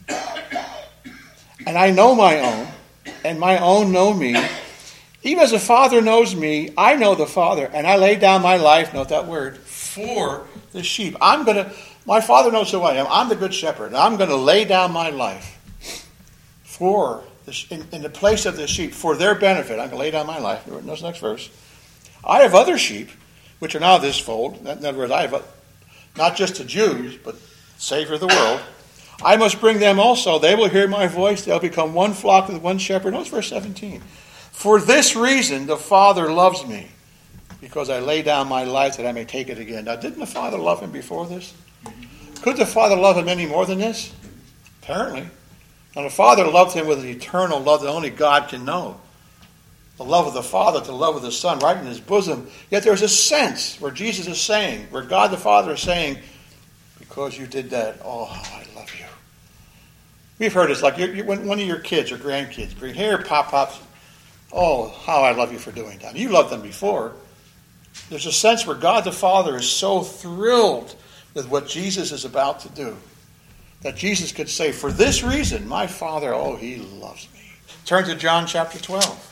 and I know my own, and my own know me. Even as the Father knows me, I know the Father, and I lay down my life, note that word, for the sheep. I'm going to, my Father knows who I am. I'm the good shepherd, and I'm going to lay down my life for, the, in, in the place of the sheep, for their benefit. I'm going to lay down my life. Notice the next verse. I have other sheep, which are not of this fold. In other words, I have not just the Jews, but Savior of the world. I must bring them also. They will hear my voice. They'll become one flock with one shepherd. Notice verse seventeen. For this reason the Father loves me, because I lay down my life that I may take it again. Now, didn't the Father love him before this? Could the Father love him any more than this? Apparently. Now, the Father loved him with an eternal love that only God can know. The love of the Father to the love of the Son right in his bosom. Yet there's a sense where Jesus is saying, where God the Father is saying, because you did that, oh, how I love you. We've heard it's like you're, you're, when one of your kids or grandkids bring, here, pop, pops, oh, how I love you for doing that. You loved them before. There's a sense where God the Father is so thrilled with what Jesus is about to do that Jesus could say, for this reason, my Father, oh, he loves me. Turn to John chapter twelve.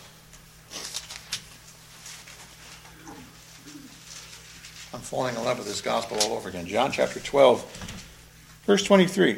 I'm falling in love with this gospel all over again. John chapter twelve, verse twenty-three.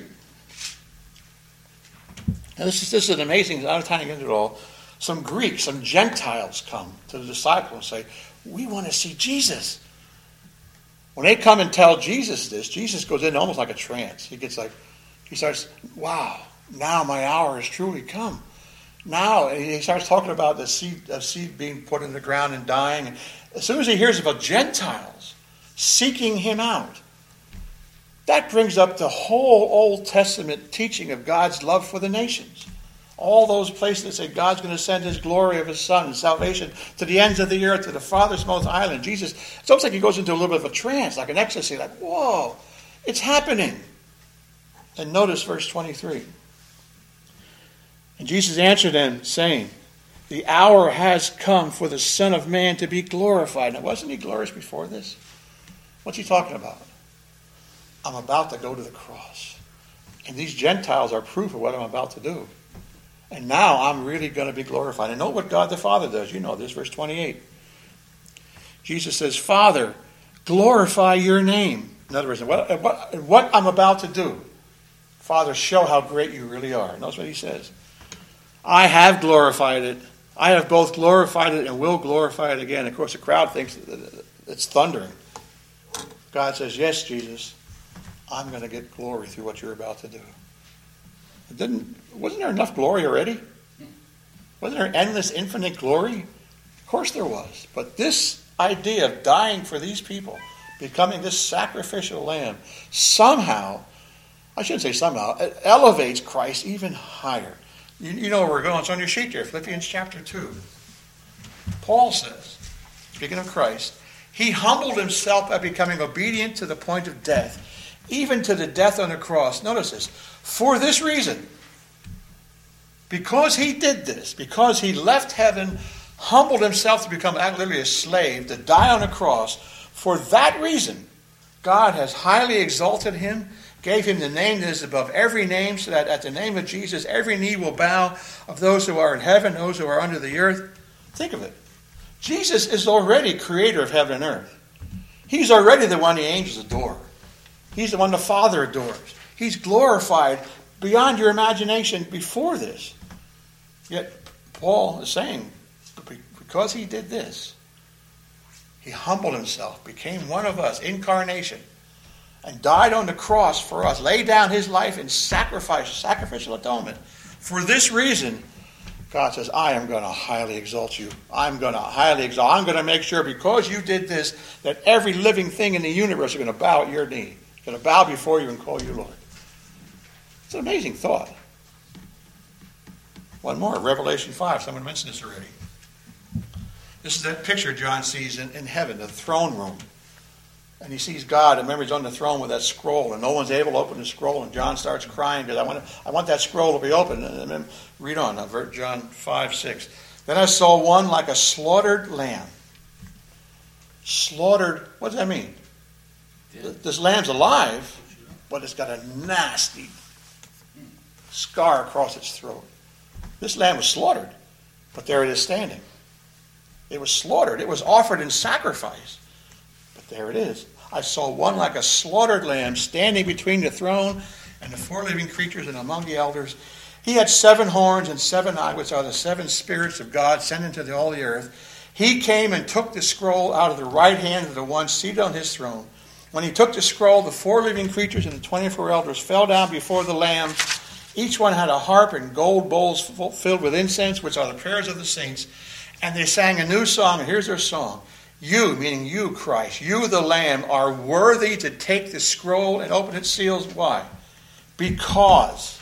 Now this is, this is an amazing, out of time to get into it all. Some Greeks, some Gentiles come to the disciples and say, we want to see Jesus. When they come and tell Jesus this, Jesus goes in almost like a trance. He gets like, he starts, wow, now my hour has truly come. Now, and he starts talking about the seed, the seed being put in the ground and dying. And as soon as he hears about Gentiles seeking him out, that brings up the whole Old Testament teaching of God's love for the nations. All those places that say God's going to send his glory of his Son and salvation to the ends of the earth, to the farthest most island. Jesus, it's almost like he goes into a little bit of a trance, like an ecstasy, like, whoa, it's happening. And notice verse twenty-three. And Jesus answered them, saying, the hour has come for the Son of Man to be glorified. Now, wasn't he glorious before this? What's he talking about? I'm about to go to the cross. And these Gentiles are proof of what I'm about to do. And now I'm really going to be glorified. And know what God the Father does. You know this, verse twenty-eight. Jesus says, Father, glorify your name. In other words, what, what, what I'm about to do, Father, show how great you really are. Notice what he says. I have glorified it. I have both glorified it and will glorify it again. Of course, the crowd thinks it's thundering. God says, yes, Jesus, I'm going to get glory through what you're about to do. Didn't, wasn't there enough glory already? Wasn't there endless, infinite glory? Of course there was. But this idea of dying for these people, becoming this sacrificial lamb, somehow I shouldn't say somehow, it elevates Christ even higher. You, you know where we're going. It's on your sheet there, Philippians chapter two. Paul says, speaking of Christ, he humbled himself by becoming obedient to the point of death, even to the death on the cross. Notice this. For this reason, because he did this, because he left heaven, humbled himself to become literally a slave, to die on a cross, for that reason, God has highly exalted him, gave him the name that is above every name, so that at the name of Jesus, every knee will bow of those who are in heaven, those who are under the earth. Think of it. Jesus is already creator of heaven and earth. He's already the one the angels adore. He's the one the Father adores. He's glorified beyond your imagination before this. Yet Paul is saying, because he did this, he humbled himself, became one of us, incarnation, and died on the cross for us, laid down his life in sacrifice, sacrificial atonement. For this reason, God says, I am going to highly exalt you. I'm going to highly exalt. I'm going to make sure because you did this, that every living thing in the universe is going to bow at your knee. Going to bow before you and call you Lord. It's an amazing thought. One more, Revelation five. Someone mentioned this already. This is that picture John sees in, in heaven, the throne room. And he sees God, and remember he's on the throne with that scroll, and no one's able to open the scroll, and John starts crying because I want, I want that scroll to be open. And then read on, John five, six. Then I saw one like a slaughtered lamb. Slaughtered, what does that mean? This lamb's alive, but it's got a nasty scar across its throat. This lamb was slaughtered, but there it is standing. It was slaughtered. It was offered in sacrifice. But there it is. I saw one like a slaughtered lamb standing between the throne and the four living creatures and among the elders. He had seven horns and seven eyes, which are the seven spirits of God sent into all the earth. He came and took the scroll out of the right hand of the one seated on his throne. When he took the scroll, the four living creatures and the twenty-four elders fell down before the Lamb. Each one had a harp and gold bowls filled with incense, which are the prayers of the saints. And they sang a new song, and here's their song. You, meaning you, Christ, you, the Lamb, are worthy to take the scroll and open its seals. Why? Because,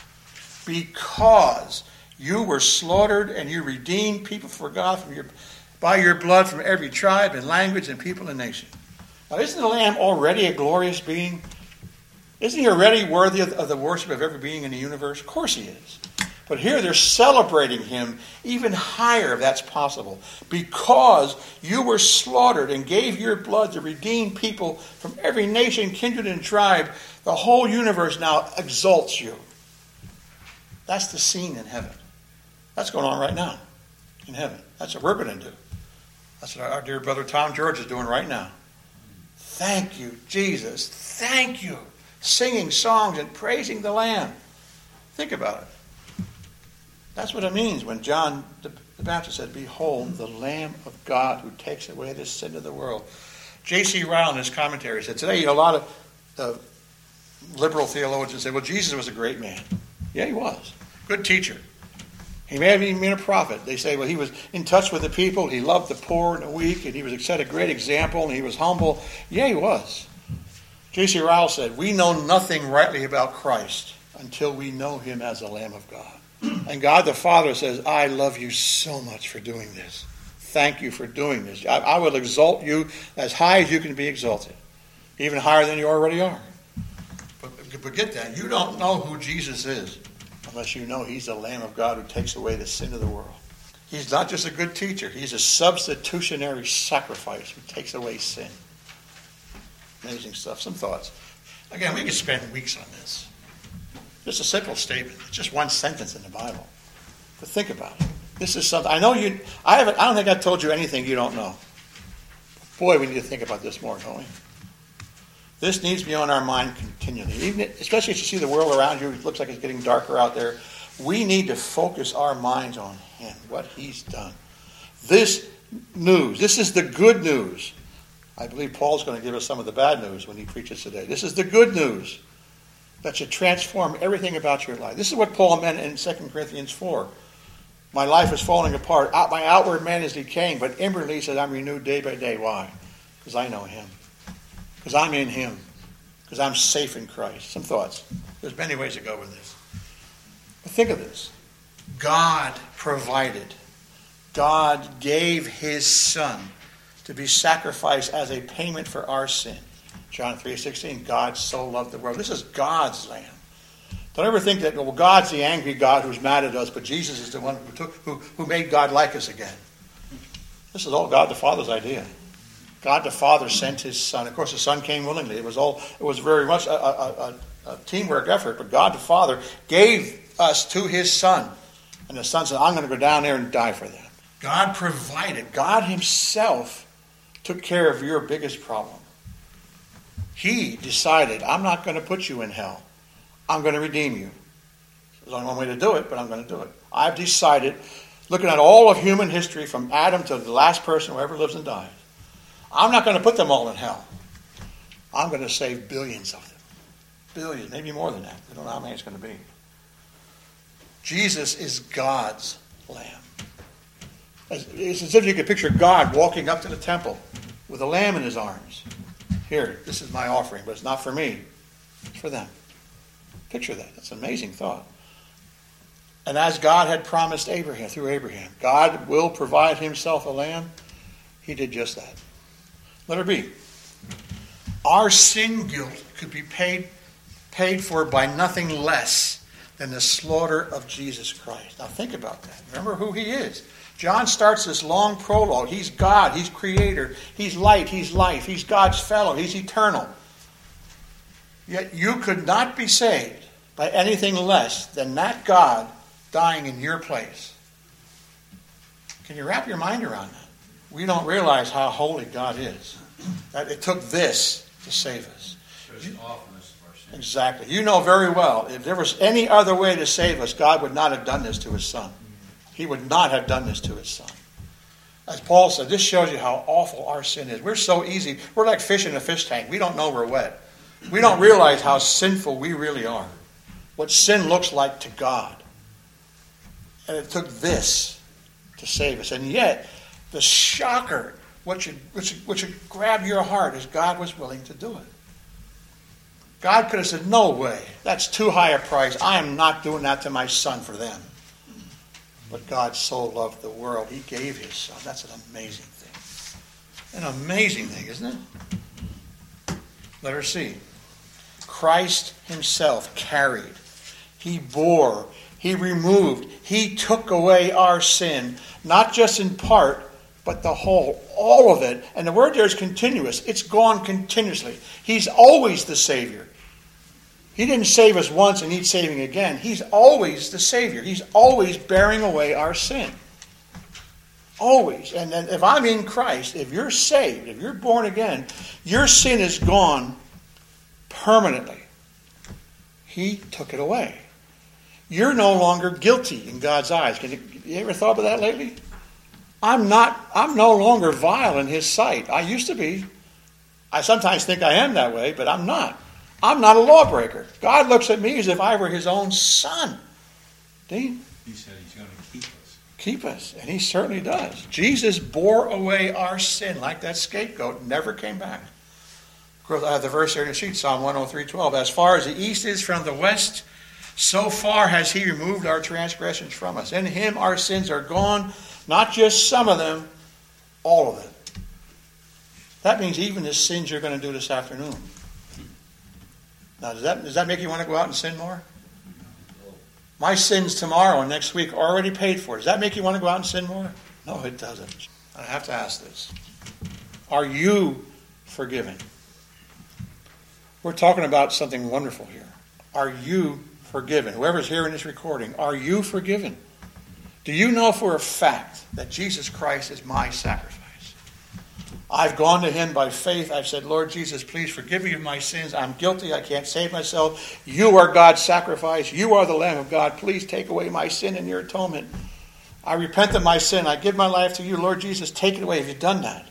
because you were slaughtered and you redeemed people for God from your, by your blood from every tribe and language and people and nation. Now, isn't the Lamb already a glorious being? Isn't he already worthy of, of the worship of every being in the universe? Of course he is. But here they're celebrating him even higher, if that's possible. Because you were slaughtered and gave your blood to redeem people from every nation, kindred, and tribe, the whole universe now exalts you. That's the scene in heaven. That's going on right now in heaven. That's what we're going to do. That's what our dear brother Tom George is doing right now. Thank you, Jesus. Thank you. Singing songs and praising the Lamb. Think about it. That's what it means when John the Baptist said, behold, the Lamb of God who takes away the sin of the world. J C Ryle in his commentary said, today, you know, a lot of uh, liberal theologians say, well, Jesus was a great man. Yeah, he was. Good teacher. He may have even been a prophet. They say, well, he was in touch with the people. He loved the poor and the weak, and he was set a great example, and he was humble. Yeah, he was. J C Ryle said, we know nothing rightly about Christ until we know him as the Lamb of God. And God the Father says, I love you so much for doing this. Thank you for doing this. I, I will exalt you as high as you can be exalted, even higher than you already are. But, but get that, you don't know who Jesus is unless you know he's the Lamb of God who takes away the sin of the world. He's not just a good teacher. He's a substitutionary sacrifice who takes away sin. Amazing stuff. Some thoughts. Again, we could spend weeks on this. Just a simple statement. It's just one sentence in the Bible. But think about it. This is something. I know you. I haven't. I don't think I've told you anything you don't know. Boy, we need to think about this more, don't we? This needs to be on our mind continually. Even, especially as you see the world around you, it looks like it's getting darker out there. We need to focus our minds on him, what he's done. This news, this is the good news. I believe Paul's going to give us some of the bad news when he preaches today. This is the good news that should transform everything about your life. This is what Paul meant in Second Corinthians four. My life is falling apart. My outward man is decaying, but inwardly he says I'm renewed day by day. Why? Because I know him. Because I'm in him. because I'm safe in Christ. Some thoughts. There's many ways to go with this. But think of this. God provided. God gave his son to be sacrificed as a payment for our sin. John three sixteen, God so loved the world. This is God's lamb. Don't ever think that, well, God's the angry God who's mad at us, but Jesus is the one who took, who, who made God like us again. This is all God the Father's idea. God the Father sent his son. Of course, the son came willingly. It was all. It was very much a, a, a, a teamwork effort, but God the Father gave us to his son. And the son said, I'm going to go down there and die for them. God provided. God himself took care of your biggest problem. He decided, I'm not going to put you in hell. I'm going to redeem you. There's only one way to do it, but I'm going to do it. I've decided, looking at all of human history from Adam to the last person who ever lives and dies, I'm not going to put them all in hell. I'm going to save billions of them. Billions, maybe more than that. I don't know how many it's going to be. Jesus is God's lamb. It's as if you could picture God walking up to the temple with a lamb in his arms. Here, this is my offering, but it's not for me. It's for them. Picture that. That's an amazing thought. And as God had promised Abraham, through Abraham, God will provide himself a lamb. He did just that. Letter B. Our sin guilt could be paid, paid for by nothing less than the slaughter of Jesus Christ. Now think about that. Remember who he is. John starts this long prologue. He's God. He's creator. He's light. He's life. He's God's fellow. He's eternal. Yet you could not be saved by anything less than that God dying in your place. Can you wrap your mind around that? We don't realize how holy God is. That it took this to save us. Shows the awfulness of our sin. Exactly. You know very well, if there was any other way to save us, God would not have done this to his son. He would not have done this to his son. As Paul said, this shows you how awful our sin is. We're so easy. We're like fish in a fish tank. We don't know we're wet. We don't realize how sinful we really are. What sin looks like to God. And it took this to save us. And yet, the shocker, what should, what should, what should grab your heart is God was willing to do it. God could have said, no way. That's too high a price. I am not doing that to my son for them. But God so loved the world, he gave his son. That's an amazing thing. An amazing thing, isn't it? Letter C. Christ himself carried. He bore. He removed. He took away our sin. Not just in part, but the whole. All of it. And the word there is continuous. It's gone continuously. He's always the Savior. He didn't save us once and need saving again. He's always the Savior. He's always bearing away our sin. Always. And then if I'm in Christ, if you're saved, if you're born again, your sin is gone permanently. He took it away. You're no longer guilty in God's eyes. Can you, you ever thought about that lately? I'm not, I'm no longer vile in his sight. I used to be. I sometimes think I am that way, but I'm not. I'm not a lawbreaker. God looks at me as if I were his own son. Dean? He said he's going to keep us. Keep us. And he certainly does. Jesus bore away our sin like that scapegoat, never came back. Of course, I have the verse here in the sheet, Psalm one oh three twelve. As far as the east is from the west, so far has he removed our transgressions from us. In him our sins are gone, not just some of them, all of them. That means even the sins you're going to do this afternoon. Now, does that, does that make you want to go out and sin more? My sins tomorrow and next week are already paid for. Does that make you want to go out and sin more? No, it doesn't. I have to ask this. Are you forgiven? We're talking about something wonderful here. Are you forgiven? Whoever's hearing this recording, are you forgiven? Do you know for a fact that Jesus Christ is my sacrifice? I've gone to him by faith. I've said, Lord Jesus, please forgive me of my sins. I'm guilty. I can't save myself. You are God's sacrifice. You are the Lamb of God. Please take away my sin in your atonement. I repent of my sin. I give my life to you. Lord Jesus, take it away. Have you done that?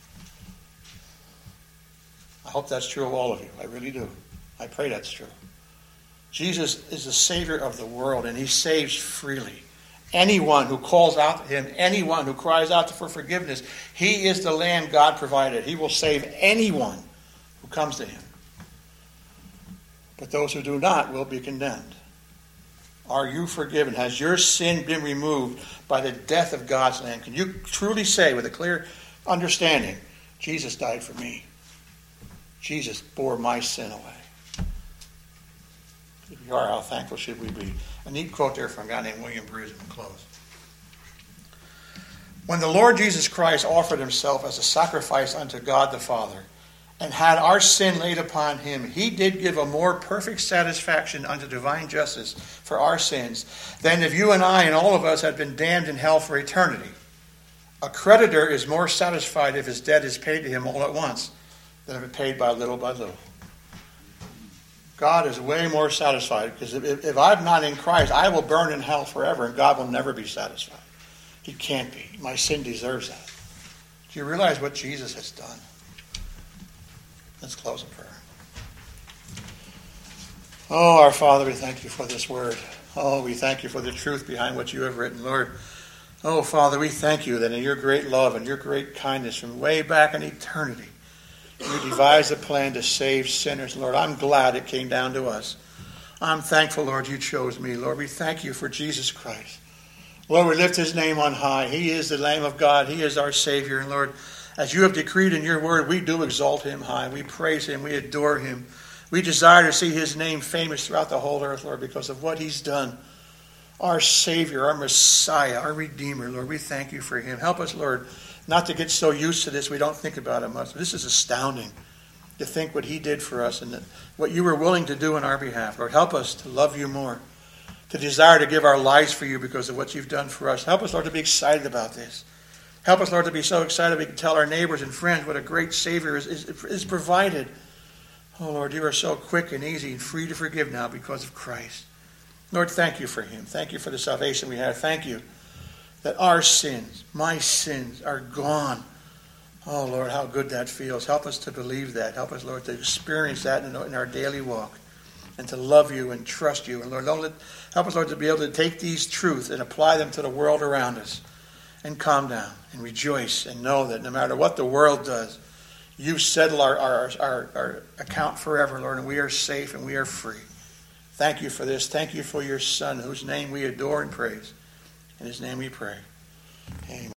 I hope that's true of all of you. I really do. I pray that's true. Jesus is the Savior of the world, and he saves freely. Anyone who calls out to him, anyone who cries out for forgiveness, he is the Lamb God provided. He will save anyone who comes to him. but those who do not will be condemned. Are you forgiven? Has your sin been removed by the death of God's Lamb? Can you truly say with a clear understanding, Jesus died for me. Jesus bore my sin away. If you are, how thankful should we be? A neat quote there from a guy named William Bruce. We'll close. When the Lord Jesus Christ offered himself as a sacrifice unto God the Father, and had our sin laid upon him, he did give a more perfect satisfaction unto divine justice for our sins than if you and I and all of us had been damned in hell for eternity. A creditor is more satisfied if his debt is paid to him all at once than if it paid by little by little. God is way more satisfied, because if, if I'm not in Christ, I will burn in hell forever, and God will never be satisfied. He can't be. My sin deserves that. Do you realize what Jesus has done? Let's close in prayer. Oh, our Father, we thank you for this word. Oh, we thank you for the truth behind what you have written, Lord. Oh, Father, we thank you that in your great love and your great kindness from way back in eternity, you devised a plan to save sinners, Lord. I'm glad it came down to us. I'm thankful, Lord, you chose me. Lord, we thank you for Jesus Christ. Lord, we lift his name on high. He is the Lamb of God. He is our Savior. And Lord, as you have decreed in your word, we do exalt him high. We praise him. We adore him. We desire to see his name famous throughout the whole earth, Lord, because of what he's done. Our Savior, our Messiah, our Redeemer, Lord, we thank you for him. Help us, Lord, not to get so used to this we don't think about it much. This is astounding to think what he did for us and what you were willing to do in our behalf. Lord, help us to love you more, to desire to give our lives for you because of what you've done for us. Help us, Lord, to be excited about this. Help us, Lord, to be so excited we can tell our neighbors and friends what a great Savior is, is, is provided. Oh, Lord, you are so quick and easy and free to forgive now because of Christ. Lord, thank you for him. Thank you for the salvation we have. Thank you that our sins, my sins, are gone. Oh, Lord, how good that feels. Help us to believe that. Help us, Lord, to experience that in our daily walk and to love you and trust you. And Lord, don't let, help us, Lord, to be able to take these truths and apply them to the world around us and calm down and rejoice and know that no matter what the world does, you settle our, our, our, our account forever, Lord, and we are safe and we are free. Thank you for this. Thank you for your Son, whose name we adore and praise. In his name we pray. Amen.